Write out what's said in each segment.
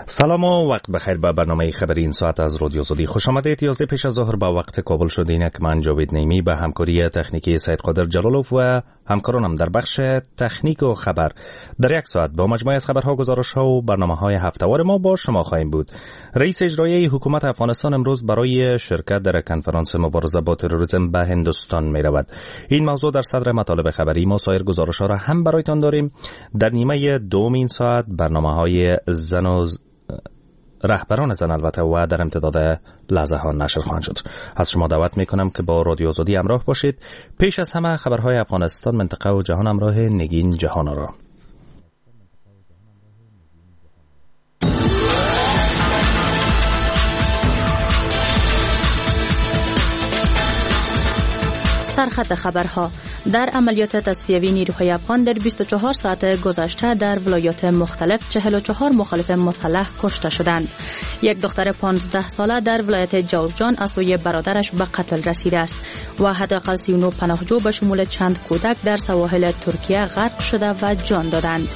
سلام و وقت بخیر به برنامه خبری این ساعت از رادیو زودی خوش آمدید. 11 پیش از ظهر به وقت کابل شد. اینک من جاوید نیمی به همکاری تکنیکی سید قادر جلالوف و همکارانم در بخش تکنیک و خبر در یک ساعت با مجموعه از خبرها، گزارش‌ها و برنامه‌های هفته‌وار ما با شما خواهیم بود. رئیس اجرایی حکومت افغانستان امروز برای شرکت در کنفرانس مبارزه با تروریسم به هندوستان می‌رود. این موضوع در صدر مطالب خبری ما. سایر گزارش‌ها را هم برایتان داریم. در نیمه دوم این ساعت برنامه‌های زن و رهبران زن البته و در امتداد لحظه ها نشر خواهند شد. از شما دعوت میکنم که با رادیو آزادی همراه باشید. پیش از همه خبرهای افغانستان، منطقه و جهان همراه نگین جهان‌آرا. سرخط خبرها. در عملیات تصفیوی نیروهای افغان در 24 ساعت گذشته در ولایات مختلف 44 مخالف مسلح کشته شدند. یک دختر 15 ساله در ولایت جوزجان از سوی برادرش به قتل رسیده است و حداقل 39 پناهجو به شمول چند کودک در سواحل ترکیه غرق شده و جان دادند.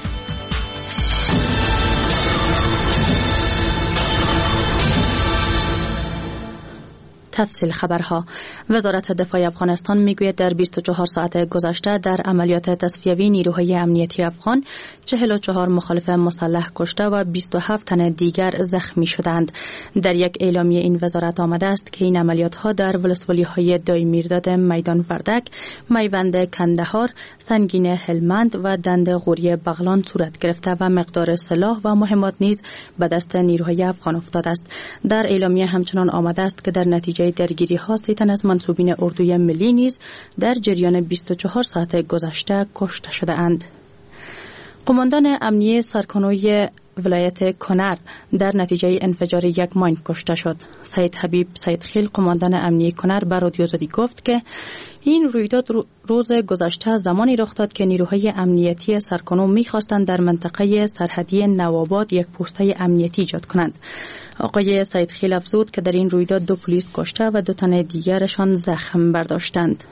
تفصیل خبرها. وزارت دفاع افغانستان میگوید در 24 ساعت گذشته در عملیات تصفیوی نیروهای امنیتی افغان 44 مخالف مسلح کشته و 27 تن دیگر زخمی شدند. در یک اعلامیه این وزارت آمده است که این عملیات ها در ولسوالی‌های دای میرداد، میدان وردک، میوند کندهار، سنگین هلمند و دند غوری بغلان صورت گرفته و مقدار سلاح و مهمات نیز به دست نیروهای افغان افتاده است. در اعلامیه همچنان آمده است که در نتیجه درگیری ها 3 تن از منصوبین اردوی ملی نیز در جریان 24 ساعت گذشته کشته شده اند. قماندان امنیه سرکانوی ولایت کنر در نتیجه انفجار یک ماین کشته شد. سید حبیب سیدخیل قماندان امنیه کنر به رادیو زدی گفت که این رویداد روز گذشته زمانی رخ داد که نیروهای امنیتی سرکانو می‌خواستند در منطقه سرحدی نوآباد یک پوسته امنیتی ایجاد کنند. آقای سیدخیل افزود که در این رویداد 2 پلیس کشته و 2 تن دیگرشان زخم برداشتند.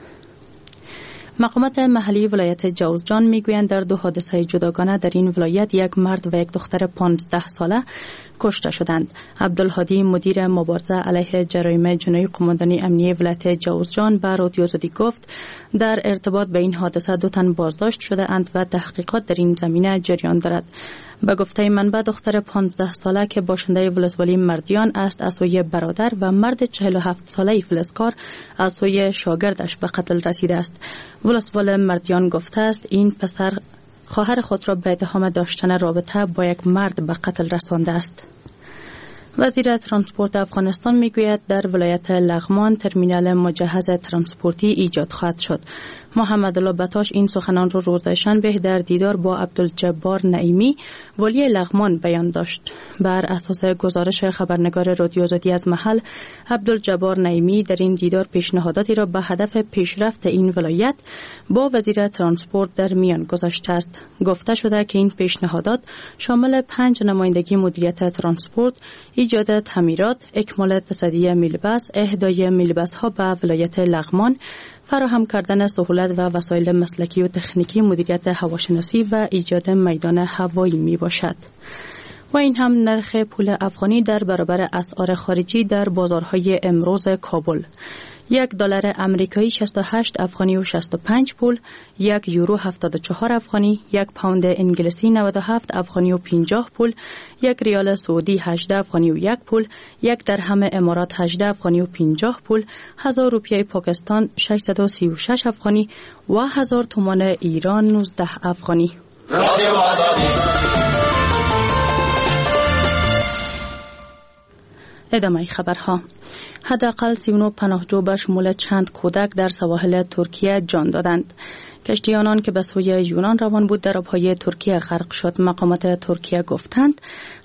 مقامات محلی ولایت جوزجان میگویند در 2 حادثه جداگانه در این ولایت یک مرد و یک دختر 15 ساله کشته شدند. عبدالهادی مدیر مبارزه علیه جرایم جنایی قماندانی امنیه ولایت جوزجان به رادیو زدی گفت در ارتباط به این حادثه 2 تن بازداشت شده اند و تحقیقات در این زمینه جریان دارد. به گفته منبع دختر 15 ساله که باشنده ولسوالی مردیان است از سوی برادر و مرد 47 ساله فلزکار از سوی شاگردش به قتل رسیده است. ولسوال مردیان گفته است این پسر خواهر خود را به اتهام داشتن رابطه با یک مرد به قتل رسانده است. وزیر ترانسپورت افغانستان میگوید در ولایت لغمان ترمینال مجهز ترانسپورتی ایجاد خواهد شد. محمد الله بطاش این سخنان را روز شنبه در دیدار با عبدالجبار نعیمی ولی لغمان بیان داشت. بر اساس گزارش خبرنگار رادیو زدی از محل، عبدالجبار نعیمی در این دیدار پیشنهاداتی را به هدف پیشرفت این ولایت با وزیر ترانسپورت در میان گذاشته است. گفته شده که این پیشنهادات شامل 5 نمایندگی مدیریت ترانسپورت، ایجاد تعمیرات، اکمال تصدیه میلبس، اهدای میلبس ها به ولایت لغمان، فراهم کردن سهولت و وسایل مسلکی و تکنیکی مدیریت هواشناسی و ایجاد میدان هوایی می باشد. و این هم نرخ پول افغانی در برابر اسعار خارجی در بازارهای امروز کابل. $1 امریکایی 68 افغانی و 65 پول، 1 یورو 74 افغانی، 1 پوند انگلیسی 97 افغانی و 50 پول، 1 ریال سعودی 18 افغانی و 1 پول، 1 درهم امارات 18 افغانی و 50 پول، 1000 روپیه پاکستان 636 افغانی و 1000 تومان ایران 19 افغانی. ادامه خبرها. حداقل 39 پناهجو به شمول چند کودک در سواحل ترکیه جان دادند. کشتی آنان که به سوی یونان روان بود در آبهای ترکیه غرق شد. مقامات ترکیه گفتند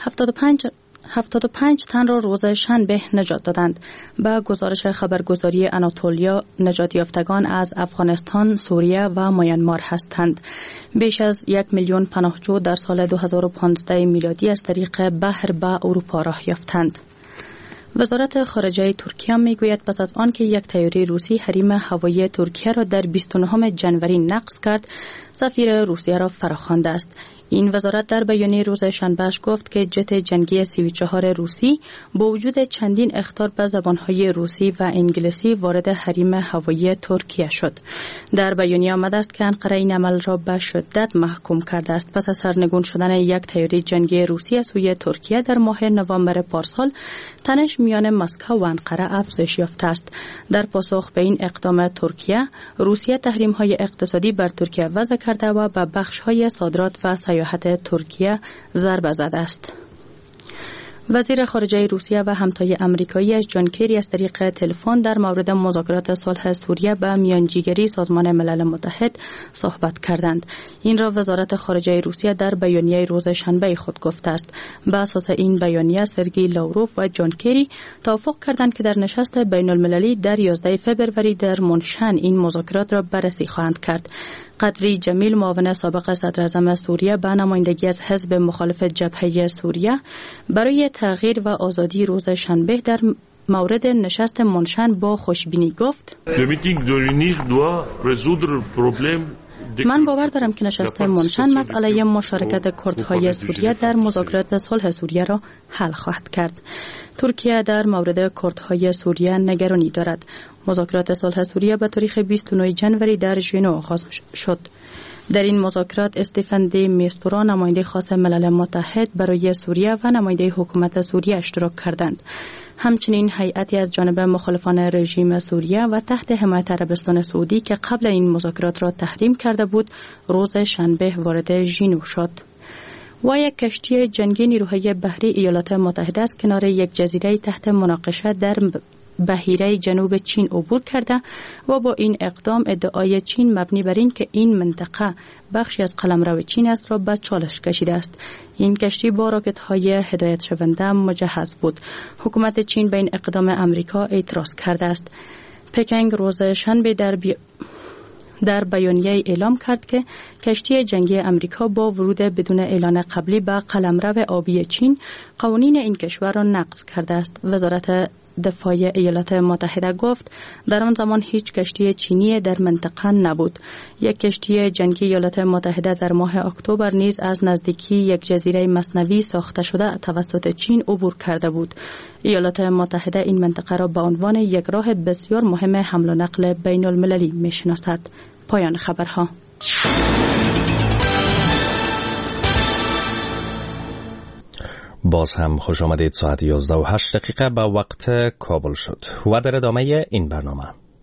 75 تن را روز شنبه نجات دادند. به گزارش خبرگزاری آناتولیا، نجات یافتگان از افغانستان، سوریه و میانمار هستند. بیش از 1 میلیون پناهجو در سال 2015 میلادی از طریق بحر به اروپا راه یافتند. وزارت خارجه ترکیه میگوید پس از آن که یک طیاره روسی حریم هوایی ترکیه را در 29 ژانویه نقض کرد، سفیر روسیه را فراخوانده است. این وزارت در بیانیه روز شنبهش گفت که جت جنگی 34 روسی با وجود چندین اخطار به زبانهای روسی و انگلیسی وارد حریم هوایی ترکیه شد. در بیانیه آمده است که انقره این عمل را به شدت محکوم کرده است پس از سرنگون شدن یک طیاره جنگی روسی از سوی ترکیه در ماه نوامبر پارسال. تنش میان مسکو و انقره افزایش یافته است. در پاسخ به این اقدام ترکیه، روسیه تحریم‌های اقتصادی بر ترکیه وضع کرده و به بخش‌های صادرات و سیاحت ترکیه ضربه زده است. وزیر خارجه روسیه و همتای آمریکایی‌اش جان کری از طریق تلفن در مورد مذاکرات صلح سوریه به میانجیگری سازمان ملل متحد صحبت کردند. این را وزارت خارجه روسیه در بیانیه روز شنبه خود گفته است. به اساس این بیانیه سرگئی لاوروف و جان کری توافق کردند که در نشست بین‌المللی در 11 فوریه در مونشن این مذاکرات را بررسی خواهند کرد. قدری جمیل معاون سابق صدر اعظم سوریه به نمایندگی از حزب مخالف جبهه سوریه برای تغییر و آزادی روز شنبه در مورد نشست مونشن با خوشبینی گفت: من باور دارم که نشست مونشن مسئله مشارکت کردهای سوریه در مذاکرات صلح سوریه را حل خواهد کرد. ترکیه در مورد کردهای سوریه نگرانی دارد. مذاکرات صلح سوریه به تاریخ 29 جنوری در ژنو آغاز شد. در این مذاکرات استیفن دی میستورا نماینده خاص ملل متحد برای سوریه و نماینده حکومت سوریه اشتراک کردند. همچنین هیئتی از جانب مخالفان رژیم سوریه و تحت حمایت عربستان سعودی که قبل این مذاکرات را تحریم کرده بود روز شنبه وارد ژنو شد. و یک کشتی جنگی نیروهای بحری ایالات متحده از کنار یک جزیره تحت مناقشه در بحیره جنوب چین عبور کرده و با این اقدام ادعای چین مبنی بر این که این منطقه بخشی از قلمرو چین است را به چالش کشیده است. این کشتی با راکت‌های هدایت شونده مجهز بود. حکومت چین به این اقدام امریکا اعتراض کرده است. پکینگ روز شنبه در بیانیه اعلام کرد که کشتی جنگی امریکا با ورود بدون اعلان قبلی به قلمرو آبی چین قوانین این کشور را نقض کرده است. وزارت دفاع ایالات متحده گفت در آن زمان هیچ کشتی چینی در منطقه نبود. یک کشتی جنگی ایالات متحده در ماه اکتبر نیز از نزدیکی یک جزیره مصنوعی ساخته شده توسط چین عبور کرده بود. ایالات متحده این منطقه را به عنوان یک راه بسیار مهم حمل و نقل بین المللی می‌شناسد. پایان خبرها. باز هم خوش آمدید. ساعت 11:08 به وقت کابل شد و در ادامه این برنامه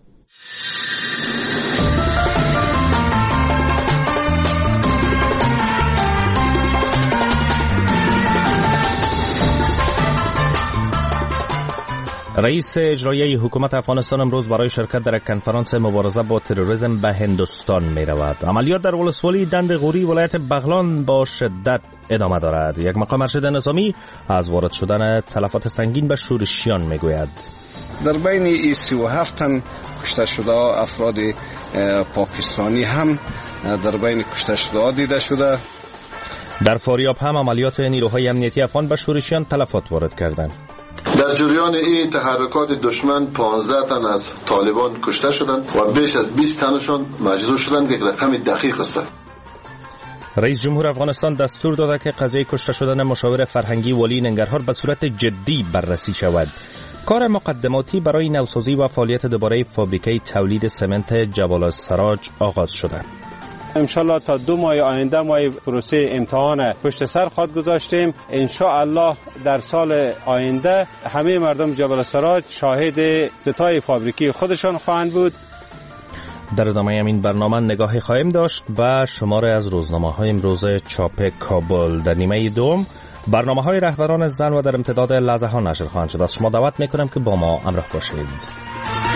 رئیس اجرایی حکومت افغانستان امروز برای شرکت در کنفرانس مبارزه با تروریسم به هندوستان می رود. عملیات در ولسوالی دند غوری ولایت بغلان با شدت ادامه دارد. یک مقام ارشد نظامی از وارد شدن تلفات سنگین به شورشیان می گوید. در بین این 37 تن کشته شده افراد پاکستانی هم در بین کشته شده دیده شده. در فاریاب هم عملیات نیروهای امنیتی افغان به شورشیان تلفات وارد کردند. در جریان این تحرکات دشمن 15 تن از طالبان کشته شدند و بیش از 20 تنشان مجروح شدند که رقم دقیق است. رئیس جمهور افغانستان دستور داده که قضیه کشته شدن مشاور فرهنگی ولی ننگرهار به صورت جدی بررسی شود. کار مقدماتی برای نوسازی و فعالیت دوباره فابریکه تولید سمنت جبال السراج آغاز شده. انشالله تا 2 ماه آینده ما پروسه امتحان پشت سر خواهد گذاشتیم. انشالله در سال آینده همه مردم جبل السراج شاهد افتتاح فابریکه خودشان خواهند بود. در ادامه این برنامه نگاهی خواهیم داشت و شماره از روزنامه‌های امروز چاپ کابل. در نیمه دوم برنامه‌های رهبران زن و در امتداد لحظه ها نشر خواهند شد. از شما دعوت می‌کنم که با ما همراه باشید.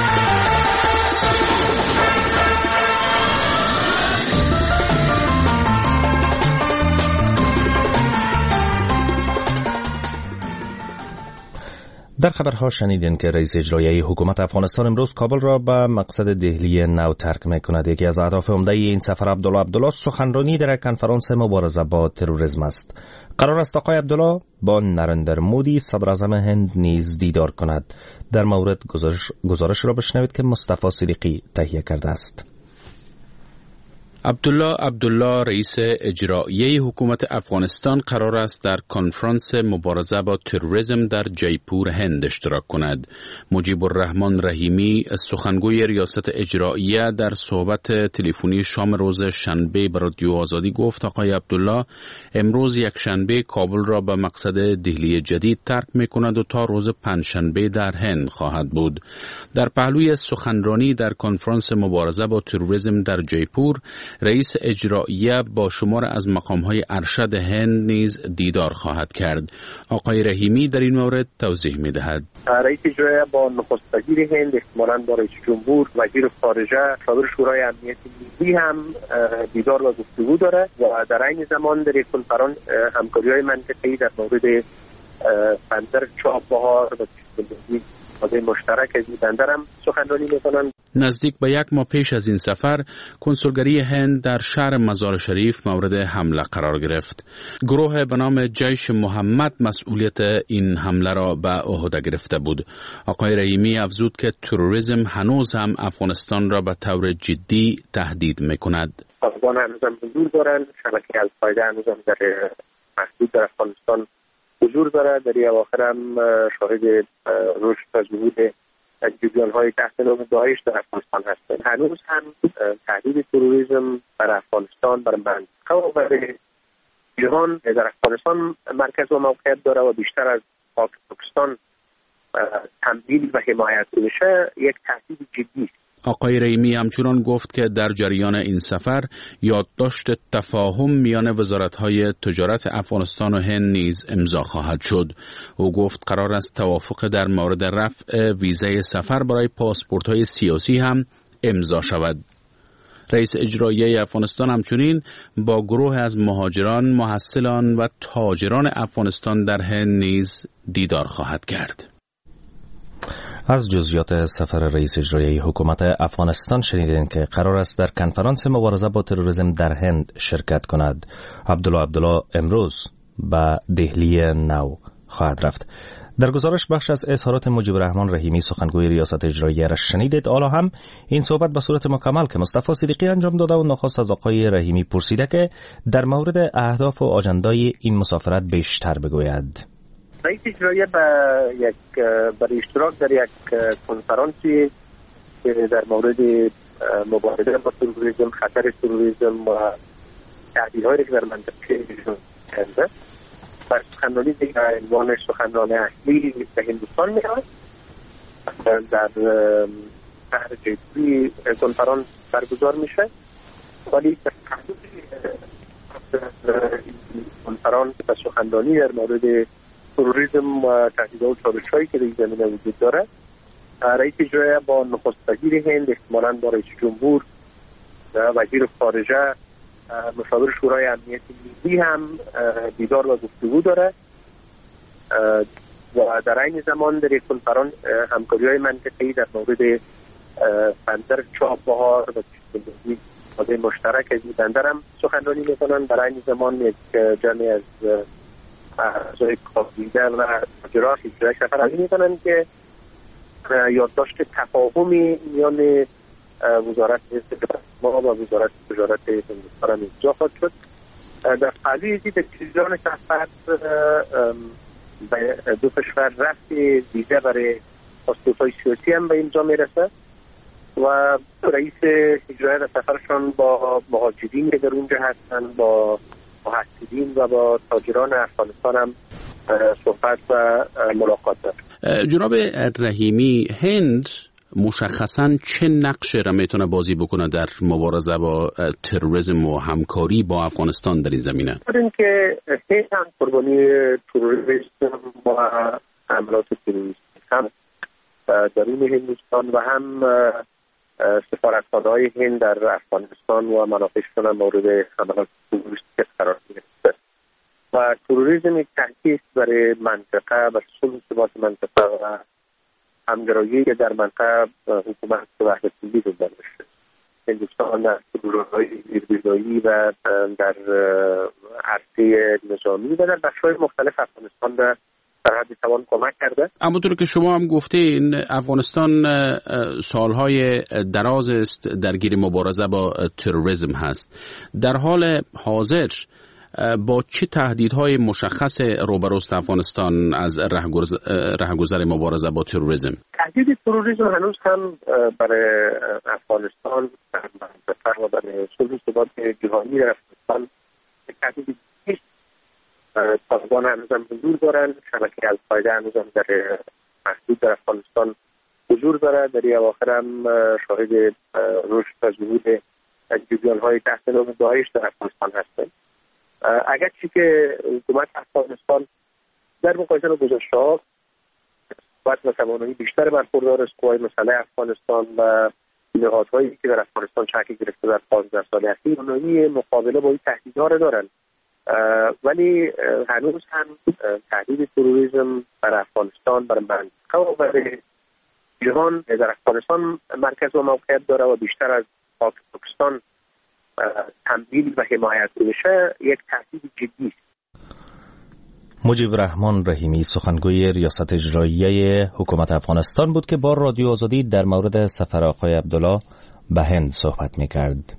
در خبرها شنیدین که رئیس اجرایی حکومت افغانستان امروز کابل را به مقصد دهلی نو ترک می‌کند. یکی از اهداف عمده این سفر عبدالله سخنرانی در کنفرانس مبارزه با تروریسم است. قرار است آقای عبدالله با نریندر مودی صدر اعظم هند نیز دیدار کند. در مورد گزارش را بشنوید که مصطفی صدیقی تهیه کرده است. عبدالله رئیس اجرایی حکومت افغانستان قرار است در کنفرانس مبارزه با تروریسم در جیپور هند اشتراک کند. مجیب الرحمن رحیمی سخنگوی ریاست اجراییه در صحبت تلفنی شام روز شنبه به رادیو آزادی گفت آقای عبدالله امروز یک شنبه کابل را به مقصد دهلی جدید ترک می کند و تا روز پنجشنبه در هند خواهد بود. در پهلوی سخنرانی در کنفرانس مبارزه با تروریسم در جیپور رئیس اجراییه با شمار از مقام‌های ارشد هند نیز دیدار خواهد کرد. آقای رحیمی در این مورد توضیح می‌دهد. رئیس اجراییه با نخست وزیر هند، احتمالاً با رئیس جمهور، وزیر خارجه، صدر شورای امنیت ملی هم دیدار و گفتگو داره و در این زمان در یک کنفرانس همکاری‌های منطقه‌ای در مورد بندر چابهار و بازه مشترک از این بندر هم سخنرانی می‌کنند. نزدیک به یک ماه پیش از این سفر کنسولگری هند در شهر مزار شریف مورد حمله قرار گرفت. گروه به نام جیش محمد مسئولیت این حمله را به عهده گرفته بود. آقای رحیمی افزود که تروریسم هنوز هم افغانستان را به طور جدی تهدید می‌کند. طالبان هنوز هم حضور دارند، شبکه القاعده هنوز هم در محدود در افغانستان حضور دارد. در این اواخر هم شاهد رشد و ظهور جریان‌های تحت نام داعش در افغانستان هستند. هنوز هم تهدید تروریسم بر افغانستان، بر منطقه و بر جهان در افغانستان مرکز و موقعیت داره و بیشتر از پاکستان تمویل و حمایت میشه، یک تهدید جدی است. آقای رحیمی همچنان گفت که در جریان این سفر یادداشت تفاهم میان وزارت‌های تجارت افغانستان و هند نیز امضا خواهد شد. او گفت قرار است توافق در مورد رفع ویزای سفر برای پاسپورت‌های سیاسی هم امضا شود. رئیس اجرایی افغانستان همچنین با گروه از مهاجران، محصلان و تاجران افغانستان در هند نیز دیدار خواهد کرد. از جزئیات سفر رئیس اجرایی حکومت افغانستان شنیدین که قرار است در کنفرانس مبارزه با تروریسم در هند شرکت کند. عبدالله امروز به دهلی نو خواهد رفت. در گزارش بخش از اظهارات مجیب الرحمن رحیمی سخنگوی ریاست اجراییه را شنیدید. حالا هم این صحبت به صورت مکمل که مصطفی صدیقی انجام داده و نخست از آقای رحیمی پرسیده که در مورد اهداف و آجندای این مسافرت بیشتر بگوید. رئیس اجرایی برای اشتراک در یک کنفرانسی در مورد مبارزه با تروریسم، خطر تروریسم و تهدیدهایی که در منطقه کرده و سخنرانی که عنوان سخنرانی اصلی به هندوستان می‌رود در شهر جیپور کنفرانس برگزار میشه. ولی در کنفرانس و سخنرانی در مورد تروریسم و تهدیدها و چالش‌هایی که در این زمینه وجود داره، رئیس اجرایی با نخست وزیر هند، احتمالاً با رئیس جمهور و وزیر خارجه، مشاور شورای امنیت ملی هم دیدار و گفتگو داره و در این زمان در یک کنفرانس همکاری‌های منطقه‌ای در مورد بندر چابهار و بازه مشترک از این بندر هم سخنرانی می‌کنن. در این زمان یک جمعی از اعضای کابینه و تاجران اجرایی سفرنامه می‌کنن که یادداشت تفاهمی میان وزارت ما و وزارت تجارت هندوستان امضا خواهد شد. در قضیه در جریان سفر دو کشور رفت ویزا برای پاسپورت‌های سیاسی هم به امضا میرسه و رئیس اجرایی در سفرشان با مهاجرین که در اونجا هستن، با محصلین و با تاجران افغانستان هم صحبت و ملاقات دارد. جناب رحیمی، هند مشخصاً چه نقشی را میتونه بازی بکنه در مبارزه با تروریسم و همکاری با افغانستان در این زمینه؟ این که هند هم قربانی تروریسم و حملات تروریستی هم درون هندوستان و هم سفارتخانه‌های هند در افغانستان و مناطقشون هم مورد حملات تروریستی قرار گرفته و تروریسم یک تهدید برای منطقه و صلح و ثبات منطقه و همگرایی که در منطقه حکومت وحدت ملی رو داشته. هندوستان در گروه‌های زیربنایی و در عرصه نظامی و در بخش‌های مختلف افغانستان را در حد توان کمک کرده. همونطور که شما هم گفتین افغانستان سالهای دراز است درگیر مبارزه با تروریسم هست. در حال حاضر با چه تهدیدهای مشخص روبروست افغانستان از رهگذر مبارزه با تروریسم؟ تهدید تروریسم هنوز هم برای افغانستان و برای صلح و ثبات جهانی در افغانستان تهدیدی نیست. طالبان هنوز هم حضور دارن، شبکه القاعده هنوز هم در محدود در افغانستان حضور داره. در این اواخر هم شاهد رشد و ظهور جریان‌های تحت نام داعش در افغانستان هستند. اگرچه که حکومت افغانستان در مقایسه با گذشته‌ها باید و توانایی بیشتر برخوردار از قوای مسلح افغانستان و نهادهایی که در افغانستان شکل گرفته در 15 سال اخیر، توانایی مقابله با این تهدیدها را دارند، ولی هنوز هم تهدید تروریسم بر افغانستان، بر منطقه و بر جهان در افغانستان مرکز و موقعیت داره و بیشتر از پاکستان تمویل و حمایت بشه یک تهدید جدی است. مجیب الرحمن رحیمی سخنگوی ریاست اجراییه حکومت افغانستان بود که با رادیو آزادی در مورد سفر آقای عبدالله به هند صحبت می‌کرد.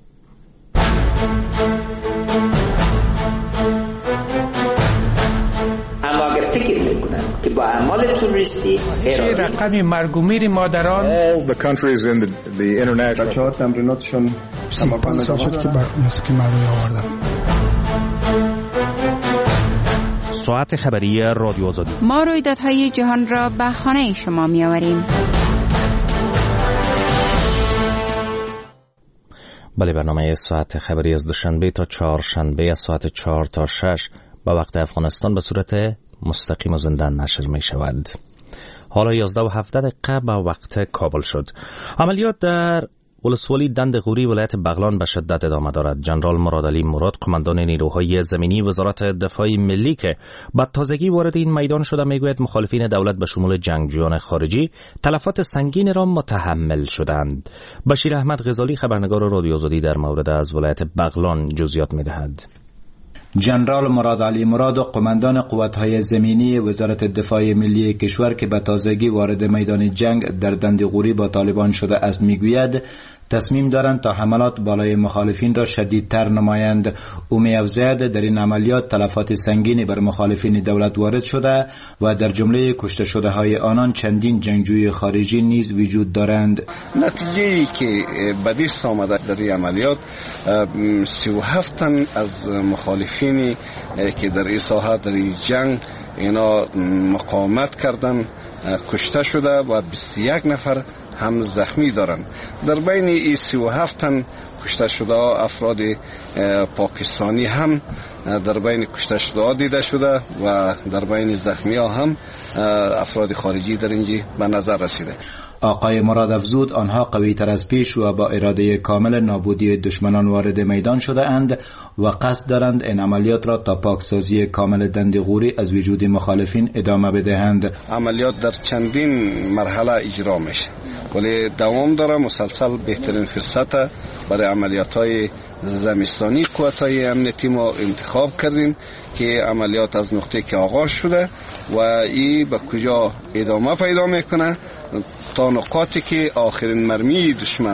اما اگر فکر میکنن که با اعمال توریستی رقم مرگ و میر مادران all the countries in the international بچه‌ها تمریناتشون تمام شد که موسیقی مردمی آوردن. ساعت خبری رادیو آزادی. ما رویدادهای جهان را به خانه شما می آوریم. بله، برنامه ساعت خبری از دوشنبه تا چهارشنبه از ساعت 4 تا 6 به وقت افغانستان به صورت مستقیم و زنده نشر می شود. حالا 11:07 به وقت کابل شد. عملیات در ولسوالی دند غوری ولایت بغلان به شدت ادامه دارد. جنرال مرادعلی مراد قماندان نیروهای زمینی وزارت دفاع ملی که به تازگی وارد این میدان شده میگوید مخالفین دولت به شمول جنگجویان خارجی تلفات سنگین را متحمل شدند. بشیر احمد غزالی خبرنگار رادیو آزادی در مورد از ولایت بغلان جزئیات میدهد. جنرال مرادعلی مراد قماندان قوت‌های زمینی وزارت دفاع ملی کشور که به تازگی وارد میدان جنگ در دندغوری با طالبان شده است میگوید تصمیم دارند تا حملات بالای مخالفین را شدیدتر نمایند. او می‌افزاید در این عملیات تلفات سنگینی بر مخالفین دولت وارد شده و در جمله کشته شده های آنان چندین جنگجوی خارجی نیز وجود دارند. نتیجه‌ای که به دست آمده در این عملیات 37 تن از مخالفینی که در این ساحه در این جنگ اینا مقاومت کردند کشته شده و 21 نفر هم زخمی دارند. در بین این 37 تن کشته شده افراد پاکستانی هم در بین کشته شده دیده شده و در بین زخمی ها هم افراد خارجی در اینجا به نظر رسیده. آقای مراد افزود آنها قوی تر از پیش و با اراده کامل نابودی دشمنان وارد میدان شده اند و قصد دارند این عملیات را تا پاکسازی کامل دندغوری از وجود مخالفین ادامه بدهند. عملیات در چندین مرحله اجرا میشه ولی دوام داره. مسلسل بهترین فرصت برای عملیات های زمستانی قوت‌های امنیتی ما انتخاب کردیم که عملیات از نقطه که آغاز شده و این به کجا ادامه پیدا میکنه تا نقاطی که آخرین مرمی دشمن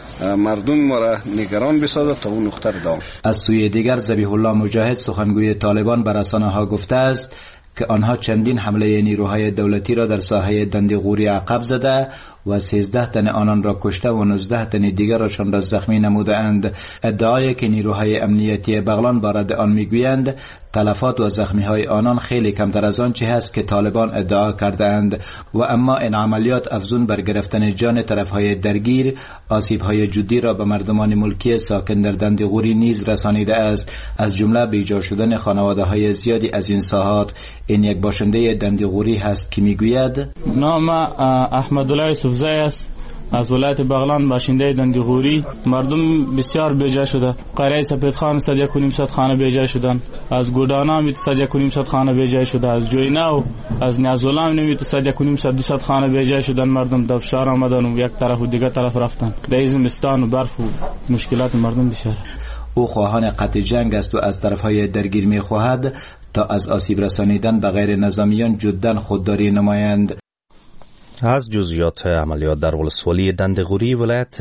مردم ما را نگران بسازد تا اون نقطه را. از سوی دیگر ذبیح الله مجاهد سخنگوی طالبان بر رسانه‌ها گفته است که آنها چندین حمله نیروهای دولتی را در ساحه دندغوری عقب زده و 13 تن آنان را کشته و 19 تن دیگرشان را زخمی نموده اند. ادعایی که نیروهای امنیتی بغلان بارد آن میگویند تلفات و زخمی های آنان خیلی کمتر از آن چه هست که طالبان ادعا کرده اند و اما این عملیات افزون بر گرفتن جان طرف های درگیر آسیب های جدی را به مردمان ملکی ساکن در دندغوری نیز رسانیده است، از جمله بیجا شدن خانواده های زیادی از این ساحات. این یک باشنده دندغوری هست که میگوید نام احمدالله یوسفزی است، از ولایت بغلان، باشنده دندغوری. مردم بسیار بیجا شده. قریه سپیدخان 1.5 خانه بیجا شدن، از گودانا 1.5 خانه بیجا شده، از جویناو از نیازولام 1.5 خانه بیجا شدن. مردم در فشار آمدن و یک طرف و دیگر طرف رفتن. در زمستان و برف و مشکلات مردم بسیار. او خواهان قطع جنگ است و از طرفهای درگیر می خواهد تا از آسیب رسانیدن به غیر نظامیان جداً خودداری نمایند. از جزئیات عملیات در ولسوالی دندغوری ولایت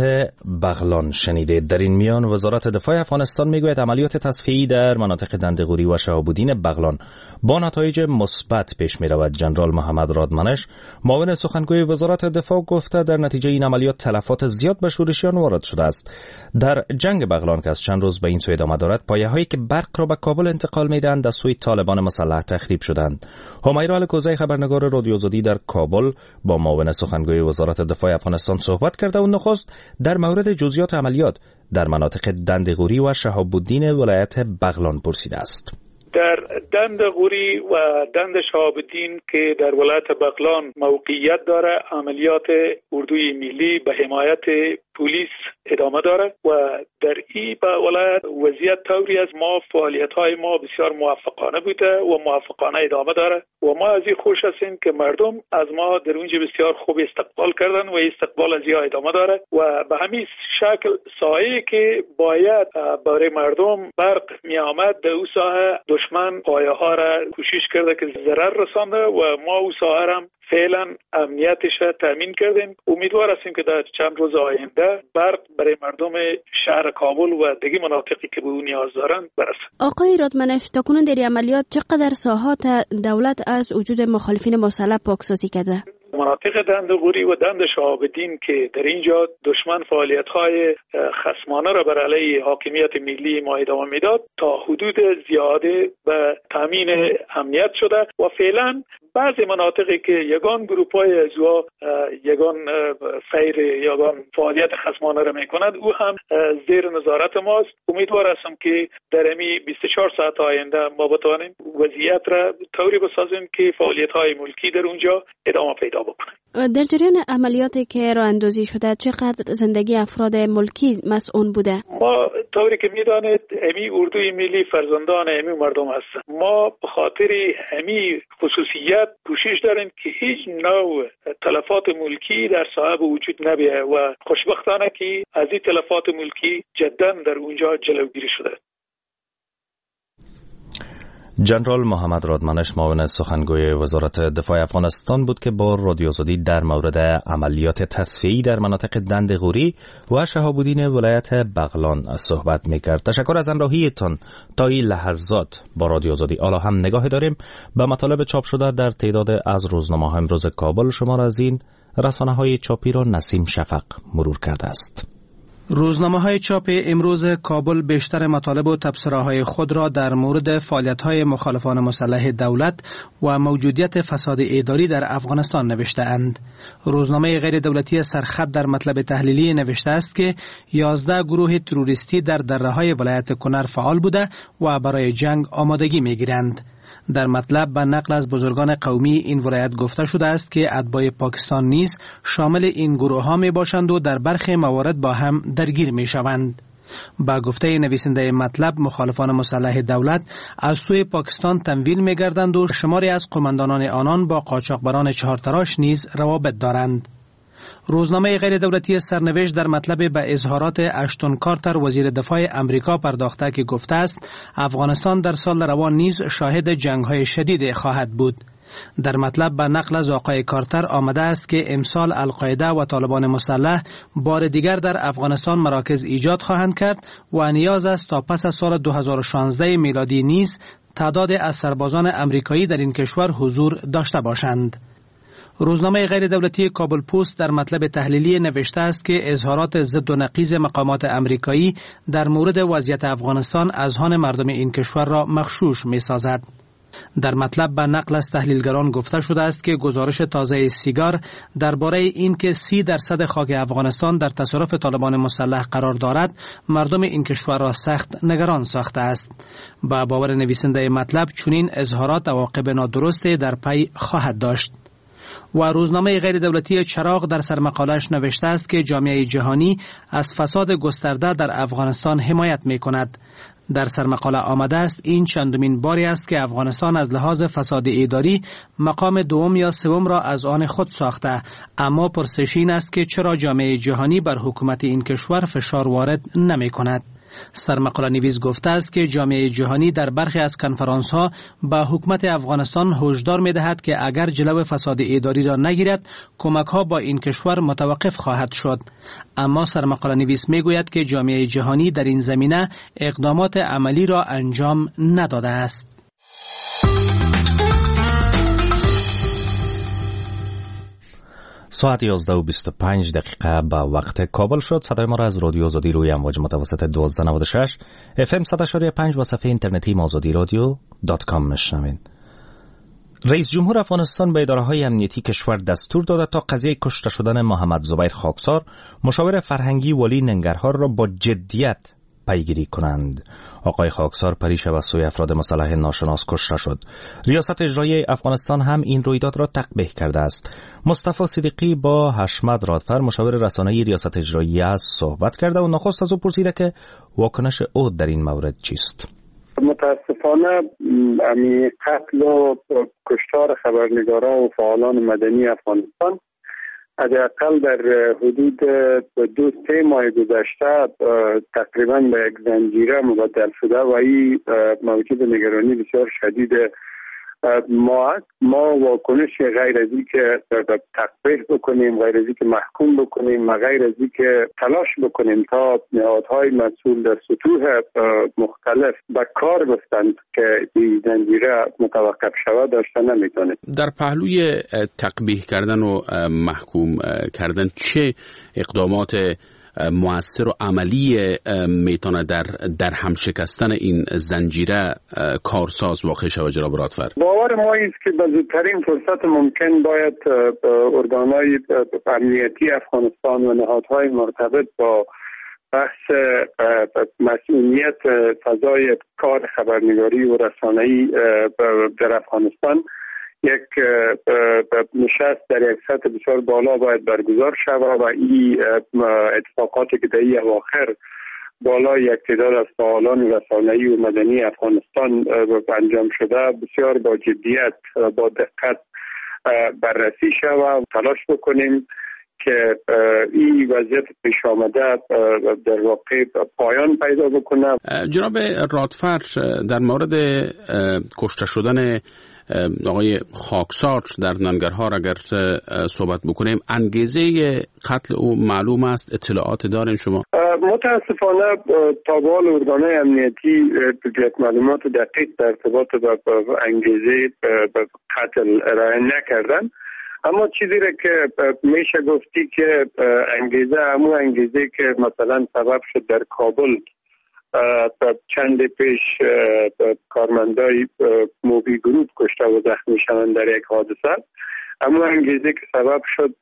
بغلان شنیدید. در این میان وزارت دفاع افغانستان میگوید عملیات تصفیه‌ای در مناطق دندغوری و شهاب‌الدین بغلان با نتایج مثبت پیش می‌رود. ژنرال محمد رادمنش معاون سخنگوی وزارت دفاع گفته در نتیجه این عملیات تلفات زیاد به شورشیان وارد شده است. در جنگ بغلان که از چند روز به این سو ادامه دارد، پایه‌هایی که برق را به کابل انتقال می‌دهند از سوی طالبان مسلح تخریب شدند. همیرا الکوزی خبرنگار رادیو آزادی در کابل با معاون سخنگوی وزارت دفاع افغانستان صحبت کرده و نخست در مورد جزئیات عملیات در مناطق دندغوری و شهاب‌الدین ولایت بغلان پرسیده است. در دندغوری و دند شهاب‌الدین که در ولایت بغلان موقعیت داره، عملیات اردوی ملی به حمایت پلیس ادامه داره و در این ولایت وضعیت طوری از ما فعالیت‌های ما بسیار موفقانه بوده و موفقانه ادامه داره و ما از این خوش هستیم که مردم از ما در اونجا بسیار خوب استقبال کردن و استقبال از این ادامه داره و به همین شکل سایه‌ای که باید برای مردم برق می آمد در اون ساحه دشمن پایه ها را کوشش کرده که ضرر رسانده و ما اون ساحه را فعلا امنیتش را تامین کردیم. امیدوار هستیم که در چند روز آینده برق برای مردم شهر کابل و دیگه مناطقی که به اون نیاز دارند برسه. آقای رادمنش، تاکنون در عملیات چقدر ساحات دولت از وجود مخالفین مسلح پاکسازی کرده؟ مناطق دندغوری و دند شهاب‌الدین که در اینجا دشمن فعالیت‌های خصمانه را بر علیه حاکمیت ملی ما ادامه میداد، تا حدود زیاده به تامین امنیت شده و فعلا بعضی مناطقی که یگان گروپ‌های ازوا یگان فیر یگان فعالیت خصمانه را میکند، او هم زیر نظارت ماست. امیدوار هستم که در امی 24 ساعت آینده ما بتوانیم وضعیت را طوری بسازیم که فعالیت‌های ملکی در اونجا ادامه پیدا بکنه. در جریان عملیاتی که راه اندازی شده چقدر زندگی افراد ملکی مسئول بوده؟ ما طوری که میدانید امی اردوی ملی فرزندان امی مردم هست. ما به خاطر امی خصوصیت کوشش داریم که هیچ نوع تلفات ملکی در ساحه وجود نبیه و خوشبختانه که از این تلفات ملکی جدا در اونجا جلوگیری شده. ژنرال محمد رادمنش معاون سخنگوی وزارت دفاع افغانستان بود که با رادیو آزادی در مورد عملیات تصفیه‌ای در مناطق دندغوری و شهاب‌الدین ولایت بغلان صحبت می‌کرد. تشکر از همراهیتان تا این لحظات با رادیو آزادی. حالا هم نگاهی داریم به مطالب چاپ شده در تعداد از روزنامه‌های امروز کابل. شما از این رسانه‌های چاپی را نسیم شفق مرور کرده است. روزنامه‌های چاپ امروز کابل بیشتر مطالب و تبصره‌های خود را در مورد فعالیت‌های مخالفان مسلح دولت و موجودیت فساد اداری در افغانستان نوشته‌اند. روزنامه غیر دولتی سرخط در مطلب تحلیلی نوشته است که 11 گروه تروریستی در دره‌های ولایت کنر فعال بوده و برای جنگ آمادگی می‌گیرند. در مطلب به نقل از بزرگان قومی این ولایت گفته شده است که اتباع پاکستان نیز شامل این گروه ها می باشند و در برخی موارد با هم درگیر می شوند. با گفته نویسنده مطلب، مخالفان مسلح دولت از سوی پاکستان تمویل می گردند و شماری از قماندانان آنان با قاچاقبران چهارتراش نیز روابط دارند. روزنامه غیر دولتی سرنوشت در مطلب به اظهارات اشتون کارتر وزیر دفاع امریکا پرداخته که گفته است افغانستان در سال روان نیز شاهد جنگ‌های شدید خواهد بود. در مطلب به نقل از آقای کارتر آمده است که امسال القاعده و طالبان مسلح بار دیگر در افغانستان مراکز ایجاد خواهند کرد و نیاز است تا پس از سال 2016 میلادی نیز تعداد از سربازان امریکایی در این کشور حضور داشته باشند. روزنامه غیر دولتی کابل پست در مطلب تحلیلی نوشته است که اظهارات ضد و نقیض مقامات امریکایی در مورد وضعیت افغانستان اذهان مردم این کشور را مغشوش می‌سازد. در مطلب به نقل از تحلیلگران گفته شده است که گزارش تازه سیگار درباره این که 30% خاک افغانستان در تصرف طالبان مسلح قرار دارد مردم این کشور را سخت نگران ساخته است. با باور نویسنده مطلب چنین اظهارات عواقب نادرستی در پی خواهد داشت. و روزنامه غیر دولتی چراغ در سرمقاله‌اش نوشته است که جامعه جهانی از فساد گسترده در افغانستان حمایت می‌کند. در سرمقاله آمده است این چندمین باری است که افغانستان از لحاظ فساد اداری مقام دوم یا سوم را از آن خود ساخته، اما پرسش این است که چرا جامعه جهانی بر حکومت این کشور فشار وارد نمی‌کند. سرمقاله نویس گفته است که جامعه جهانی در برخی از کنفرانس ها به حکومت افغانستان هشدار می دهد که اگر جلو فساد اداری را نگیرد کمک ها با این کشور متوقف خواهد شد. اما سرمقاله نویس می گوید که جامعه جهانی در این زمینه اقدامات عملی را انجام نداده است. ساعت 11:25 به وقت کابل شد. صدای ما را از رادیو آزادی روی امواج متوسط 1296 FM 100.5 و صفحه اینترنتی azadirodio.com میشنوید. رئیس جمهور افغانستان به اداره‌های امنیتی کشور دستور داده تا قضیه کشته شدن محمد زبیر خاکسار، مشاور فرهنگی ولی ننگرهار را با جدیت پیگیری کنند. آقای خاکسار پریشب از سوی افراد مسلح ناشناس کشته شد. ریاست اجرایی افغانستان هم این رویداد را تقبیح کرده است. مصطفی صدیقی با حشمت رادفر مشاور رسانه‌ای ریاست اجرایی است صحبت کرده و نخست از او پرسیده که واکنش او در این مورد چیست. متاسفانه قتل و کشتار خبرنگاران و فعالان مدنی افغانستان حداقل در حدود 2-3 ماه گذشته تقریبا به یک زنجیره مبدل شده و این موجب نگرانی بسیار شدید ما واکنش غیر از این که تقبیح بکنیم، غیر از این که محکوم بکنیم و غیر از این که تلاش بکنیم تا نهادهای مسئول در سطوح مختلف به کار بستند که این زنجیره متوقف شود داشته نمیتونه. در پهلوی تقبیح کردن و محکوم کردن چه اقدامات مؤثر و عملی میتونه در هم شکستن این زنجیره کارساز واقع شود جناب رادفر؟ باور ما است که به زودترین فرصت ممکن باید ارگانهای امنیتی افغانستان و نهادهای مرتبط با بحث مسئولیت فضای کار خبرنگاری و رسانه‌ای در افغانستان یک نشست در یک سطح بسیار بالا باید برگزار شود و این اتفاقاتی که در این اواخر بالای یک تعداد از فعالان رسانه‌ای و مدنی افغانستان انجام شده بسیار با جدیت با دقت بررسی شود. تلاش بکنیم که این وضعیت پیش آمده در واقع پایان پیدا بکنه. جناب رادفر، در مورد کشته شدن آقای خاکسار در ننگرهار اگر صحبت بکنیم، انگیزه قتل او معلوم است؟ اطلاعات دارین شما؟ متاسفانه تا به حال ارگان‌های امنیتی معلومات دقیق در ارتباط با انگیزه قتل ارائه نکردن، اما چیزی را که میشه گفتی که انگیزه که مثلا سبب شد در کابل چند پیش کارمندای موبی گروپ کشته و زخمی شدند در یک حادثه، اما انگیزه که سبب شد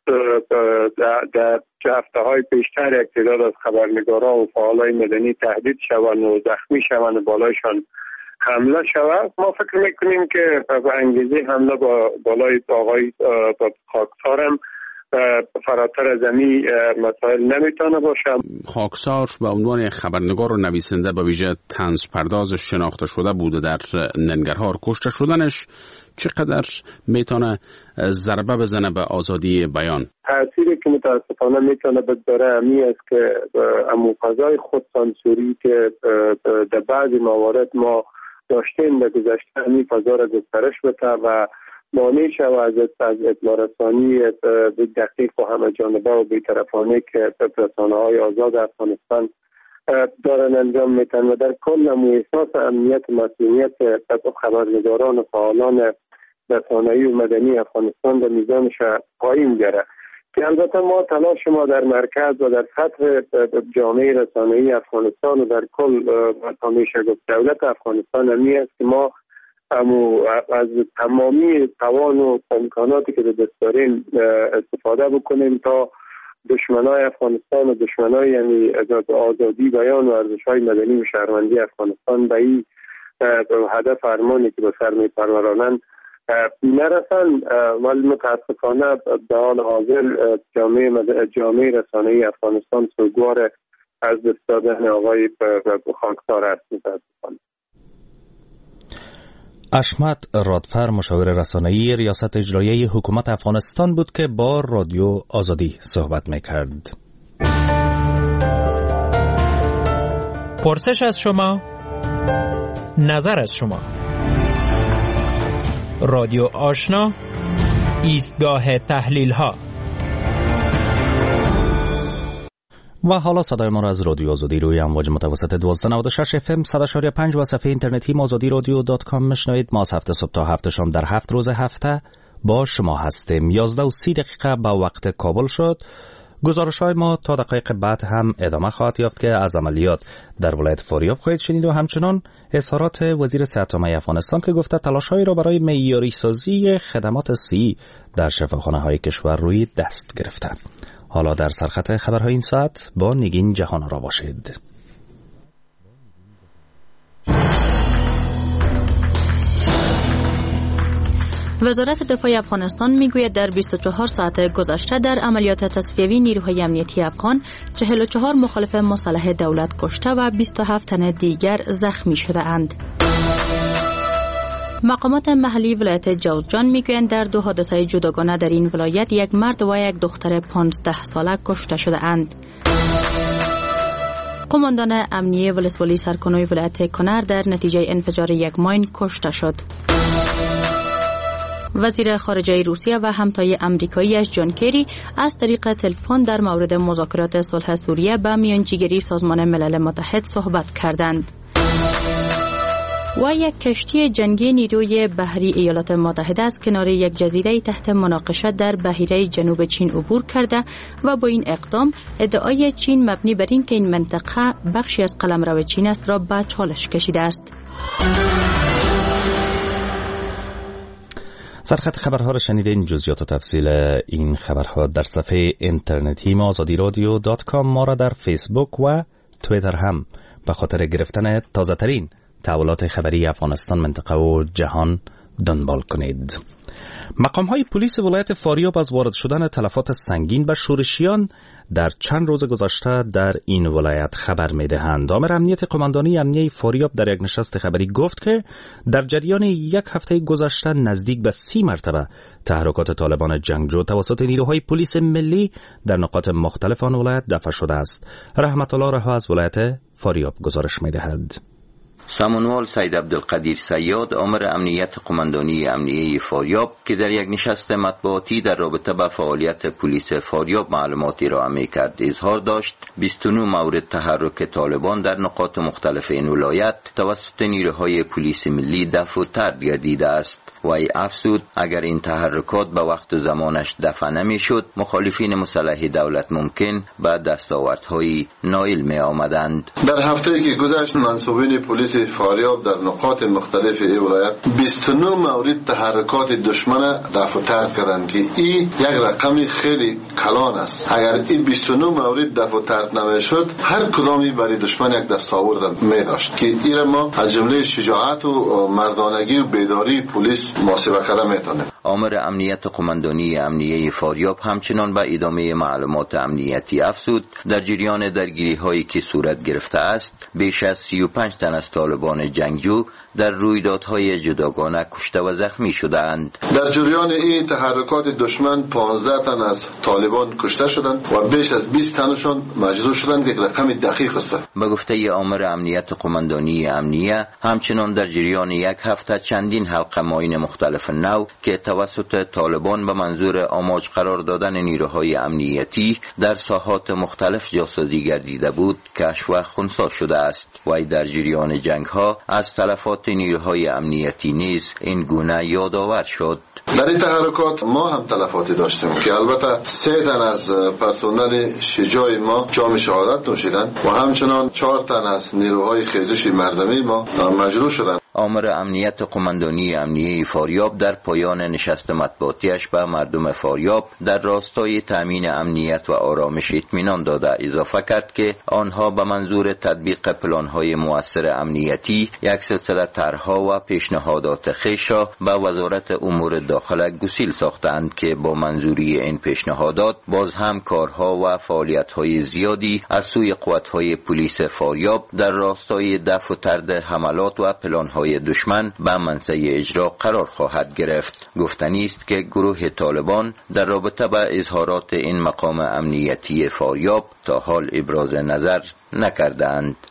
در هفته‌های پیشتر یک تعداد از خبرنگاران و فعالای مدنی تهدید شوند و زخمی شوند و بالایشان حمله شود. ما فکر میکنیم که انگیزه حمله با بالای آقای خاکسار هم فراتر از این مسائل نمیتونه باشه. خاکسار به عنوان خبرنگار و نویسنده به ویژه طنز پرداز شناخته شده بوده در ننگرهار. کشته شدنش چقدر میتونه ضربه بزنه به آزادی بیان؟ تأثیری که متاسفانه میتونه بذاره امی است که امو فضای خود سانسوری که در بعضی موارد ما داشتیم در گذشته امی فضا را گسترش بده و مانع شود از اطلاع رسانی دقیق و همه جانبه و بی‌طرفانه که رسانه‌های آزاد افغانستان دارن انجام میتن و در کل احساس امنیت و مسئولیت خبرنگاران و فعالان رسانه‌ای و مدنی افغانستان در میزانش پایین گره که البته ما تلاش ما در مرکز و در سطح جامعه رسانه‌ای افغانستان و در کل همیشه گفت دولت افغانستان همی است که ما از تمامی توان و امکاناتی که دست داریم استفاده بکنیم تا دشمنای افغانستان و دشمنای یعنی آزادی بیان و ارزش‌های مدنی و شهروندی افغانستان به این هدف ارمانی که به سر می‌پرورانند نرسن. ولی متاسفانه به حال حاضر جامعه رسانه‌ای افغانستان سوگوار از دست دادن آقای خاکسار است. متاسفانه حشمت رادفر مشاور رسانه‌ای ریاست اجرایی حکومت افغانستان بود که با رادیو آزادی صحبت می‌کرد. پرسش از شما، نظر از شما. رادیو آشنا، ایستگاه تحلیل ها. و حالا صدای ما را از رادیو آزادی روی امواج متوسط 1296 FM 100.5 و صفحه اینترنتی azadirodio.com میشنوید. ما از هفته صبح تا هفته شام در 7 روز هفته با شما هستیم. 11:30 به وقت کابل شد. گزارش‌های ما تا دقایق بعد هم ادامه خواهد یافت که از عملیات در ولایت فاریاب خواهید شنید و همچنان اظهارات وزیر صحت عامه افغانستان که گفته تلاش‌هایی را برای معیاری سازی خدمات صحی در شفاخانه‌های کشور روی دست گرفته. حالا در سرخط خبرهای این ساعت با نگین جهان را باشید. وزارت دفاع افغانستان میگوید در 24 ساعت گذشته در عملیات تصفیوی نیروهای امنیتی افغان 44 مخالف مسلح دولت کشته و 27 تن دیگر زخمی شده اند. مقامات محلی ولایت جوزجان میگویند در 2 حادثه جداگانه در این ولایت یک مرد و یک دختر 15 ساله کشته شده اند. قماندان امنیه ولسوالی سرکنوی ولایت کنر در نتیجه انفجار یک ماین کشته شد. وزیر خارجه روسیه و همتای امریکایی‌اش جان کری از طریق تلفن در مورد مذاکرات صلح سوریه به میانجیگری سازمان ملل متحد صحبت کردند. و یک کشتی جنگی نیروی بحری ایالات متحده از کنار یک جزیره تحت مناقشه در بحیره جنوب چین عبور کرده و با این اقدام ادعای چین مبنی بر این که این منطقه بخشی از قلمرو چین است را به چالش کشیده است. سرخط خبرها را شنیدین. جزئیات و تفصیل این خبرها در صفحه اینترنتی ما azadirodio.com. ما را در فیسبوک و توییتر هم به خاطر گرفتن تازه ترین تحولات خبری افغانستان، منطقه و جهان دنبال کنید. مقام‌های پلیس ولایت فاریاب از وارد شدن تلفات سنگین به شورشیان در چند روز گذشته در این ولایت خبر می‌دهند. آمر امنیت قماندانی امنیه فاریاب در یک نشست خبری گفت که در جریان یک هفته گذشته نزدیک به 30 مرتبه تحرکات طالبان جنگجو توسط نیروهای پلیس ملی در نقاط مختلف آن ولایت دفع شده است. رحمت الله رها از ولایت فاریاب گزارش می‌دهد. سامونوال سید عبدالقدیر سیاد آمر امنیت قماندانی امنیه فاریاب که در یک نشست مطبوعاتی در رابطه با فعالیت پلیس فاریاب معلوماتی را می کرد اظهار داشت 29 مورد تحرک طالبان در نقاط مختلف این ولایت توسط نیروهای پلیس ملی دفع و طرد گردیده است. وی افزود اگر این تحرکات به وقت و زمانش دفع نمی شد مخالفین مسلح دولت ممکن به دستاوردهای نایل می آمدند. در هفته‌ای که گذشت منصوبین پلیس فاریاب در نقاط مختلف این ولایت 29 مورد تحرکات دشمن دفع و طرد کردند که این یک رقم خیلی کلان است. اگر این 29 مورد دفع و طرد نمیشد هر کدامی برای دشمن یک دستاورد می داشت که این ما از جمله شجاعت و مردانگی و بیداری پلیس محاسبه کرده میتونه. آمر امنیت قماندانی امنیه فاریاب همچنان به ادامه معلومات امنیتی افزود در جریان درگیری هایی که صورت گرفته است بیش از 35 تن از طالبان جنگجو در رویدادهای جداگانه کشته و زخمی شدند. در جریان این تحرکات دشمن 15 تن از طالبان کشته شدند و بیش از 20 تنشان مجروح شدند که رقم دقیق است. به گفته آمر امنیت قماندانی امنیه همچنان در جریان یک هفته چندین حلقه ماین مختلف نو که توسط طالبان به منظور آماج قرار دادن نیروهای امنیتی در ساحات مختلف جاسازی گردیده بود کشف و خنثی شده است. و در جریان جنگ ها از تلفات نیروهای امنیتی نیز این گونه یادآور شد. در این تحرکات ما هم تلفاتی داشتیم که البته 3 تن از پرسنل شجاع ما جام شهادت نوشیدند و همچنان 4 تن از نیروهای خیزش مردمی ما مجروح شدند. آمر امنیت قماندانی امنیه فاریاب در پایان نشست مطبوعاتیش به مردم فاریاب در راستای تامین امنیت و آرامش اطمینان داده اضافه کرد که آنها به منظور تطبیق پلان‌های مؤثر امنیتی یک سلسله طرح‌ها و پیشنهادات خویش را به وزارت امور داخله گسیل ساختند که با منظوری این پیشنهادات باز هم کارها و فعالیت‌های زیادی از سوی قوت‌های پلیس فاریاب در راستای دفع و طرد حملات و پلان‌های دشمن به منصه اجرا قرار خواهد گرفت. گفتنی است که گروه طالبان در رابطه با اظهارات این مقام امنیتی فاریاب تا حال ابراز نظر نکردند.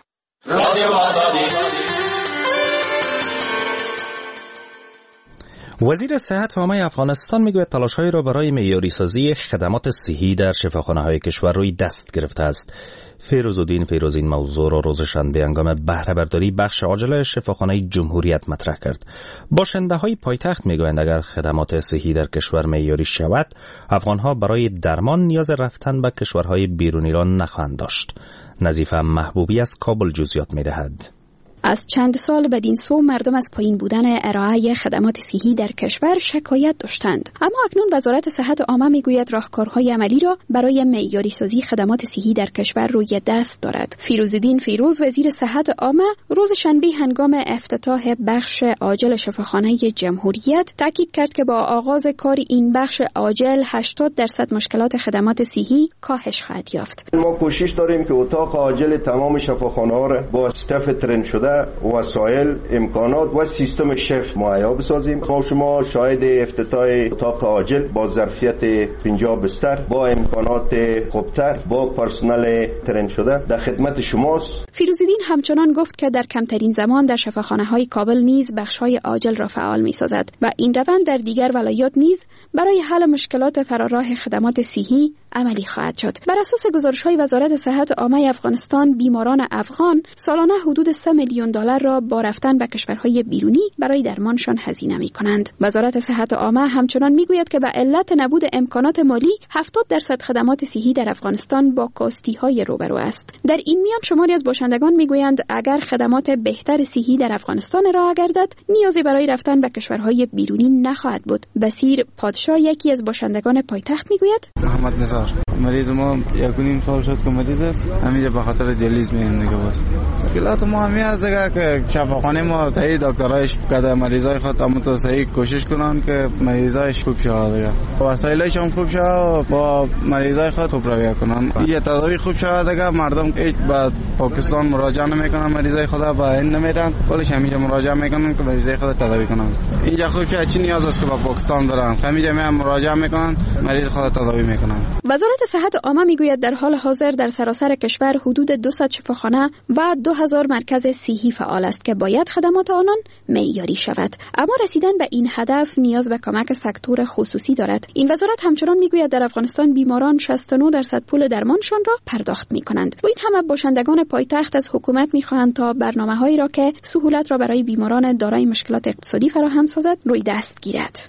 وزیر صحت عامه افغانستان میگوید تلاش‌هایی را برای معیاری سازی خدمات صحی در شفاخانه‌های کشور روی دست گرفته است. فیروزالدین فیروز این موضوع را روز شنبه هنگام بهره برداری بخش عاجل شفاخانه جمهوریت مطرح کرد. باشنده‌های پایتخت میگویند اگر خدمات صحی در کشور معیاری شود، افغان‌ها برای درمان نیاز رفتن به کشورهای بیرونی را نخواهند داشت. نظیفه محبوبی از کابل جزئیات می‌دهد. از چند سال بدین سو مردم از پایین بودن ارائه خدمات صحی در کشور شکایت داشتند، اما اکنون وزارت صحت عامه میگوید راهکارهای عملی را برای معیاری سازی خدمات صحی در کشور روی دست دارد. فیروزالدین فیروز وزیر صحت عامه روز شنبه هنگام افتتاح بخش عاجل شفاخانه جمهوریت تاکید کرد که با آغاز کار این بخش عاجل 80% مشکلات خدمات صحی کاهش خواهد یافت. ما کوشش داریم که اتاق عاجل تمام شفاخانه‌ها را با استاف ترین شده، وسایل، امکانات و سیستم شف مهیا بسازیم. ما شما شاهد افتتاح اتاق عاجل با ظرفیت 50 بستر با امکانات خوبتر با پرسنل ترین شده در خدمت شماست. فیروزالدین همچنان گفت که در کمترین زمان در شفاخانه‌های کابل نیز بخش‌های عاجل را فعال می‌سازد و این روند در دیگر ولایات نیز برای حل مشکلات فراراه خدمات صحی عملی خواهد شد. بر اساس گزارش‌های وزارت صحت عامه افغانستان، بیماران افغان سالانه حدود 3 میلیون دلار را با رفتن به کشورهای بیرونی برای درمانشان هزینه می‌کنند. وزارت صحت عامه همچنان می‌گوید که به علت نبود امکانات مالی 70% خدمات صحی در افغانستان با کاستی‌های روبرو است. در این میان شماری از باشندگان می‌گویند اگر خدمات بهتر صحی در افغانستان ارائه گردد، نیازی برای رفتن به کشورهای بیرونی نخواهد بود. بصیر پادشاه یکی از باشندگان پایتخت می‌گوید: محمد نثار مریض ما 1.5 سال شد که مریض است، همینجا به خاطر دیالیز می‌ایم دیگه. بس مشکلات ما همین است که شفاخانه ما تایی دکترایش کده مریضای خود هم صحیح کوشش کنن که مریضایش خوب شود دیگه، وسایلش هم خوب شود، با مریضای خود خوب رویه کنن، یه تداوی خوب شود دیگه. مردم که به پاکستان مراجعه نمیکنن، مریضای خود به این نمیرن، ولیش همینجا مراجعه میکنن که مریضای خود تداوی کنن. اینجا خوب شد، چی نیاز است که به پاکستان برن؟ همینجا میام مراجعه میکنن، مریض خود تداوی میکنن. وزارت صحت عامه میگوید در حال حاضر در سراسر کشور حدود 200 شفاخانه و 2000 مرکز صحی فعال است که باید خدمات آنان معیاری شود، اما رسیدن به این هدف نیاز به کمک سکتور خصوصی دارد. این وزارت همچنان میگوید در افغانستان بیماران 69% پول درمانشان را پرداخت میکنند. با این همه باشندگان پایتخت از حکومت میخواهند تا برنامه‌هایی را که سهولت را برای بیماران دارای مشکلات اقتصادی فراهم سازد روی دست گیرد.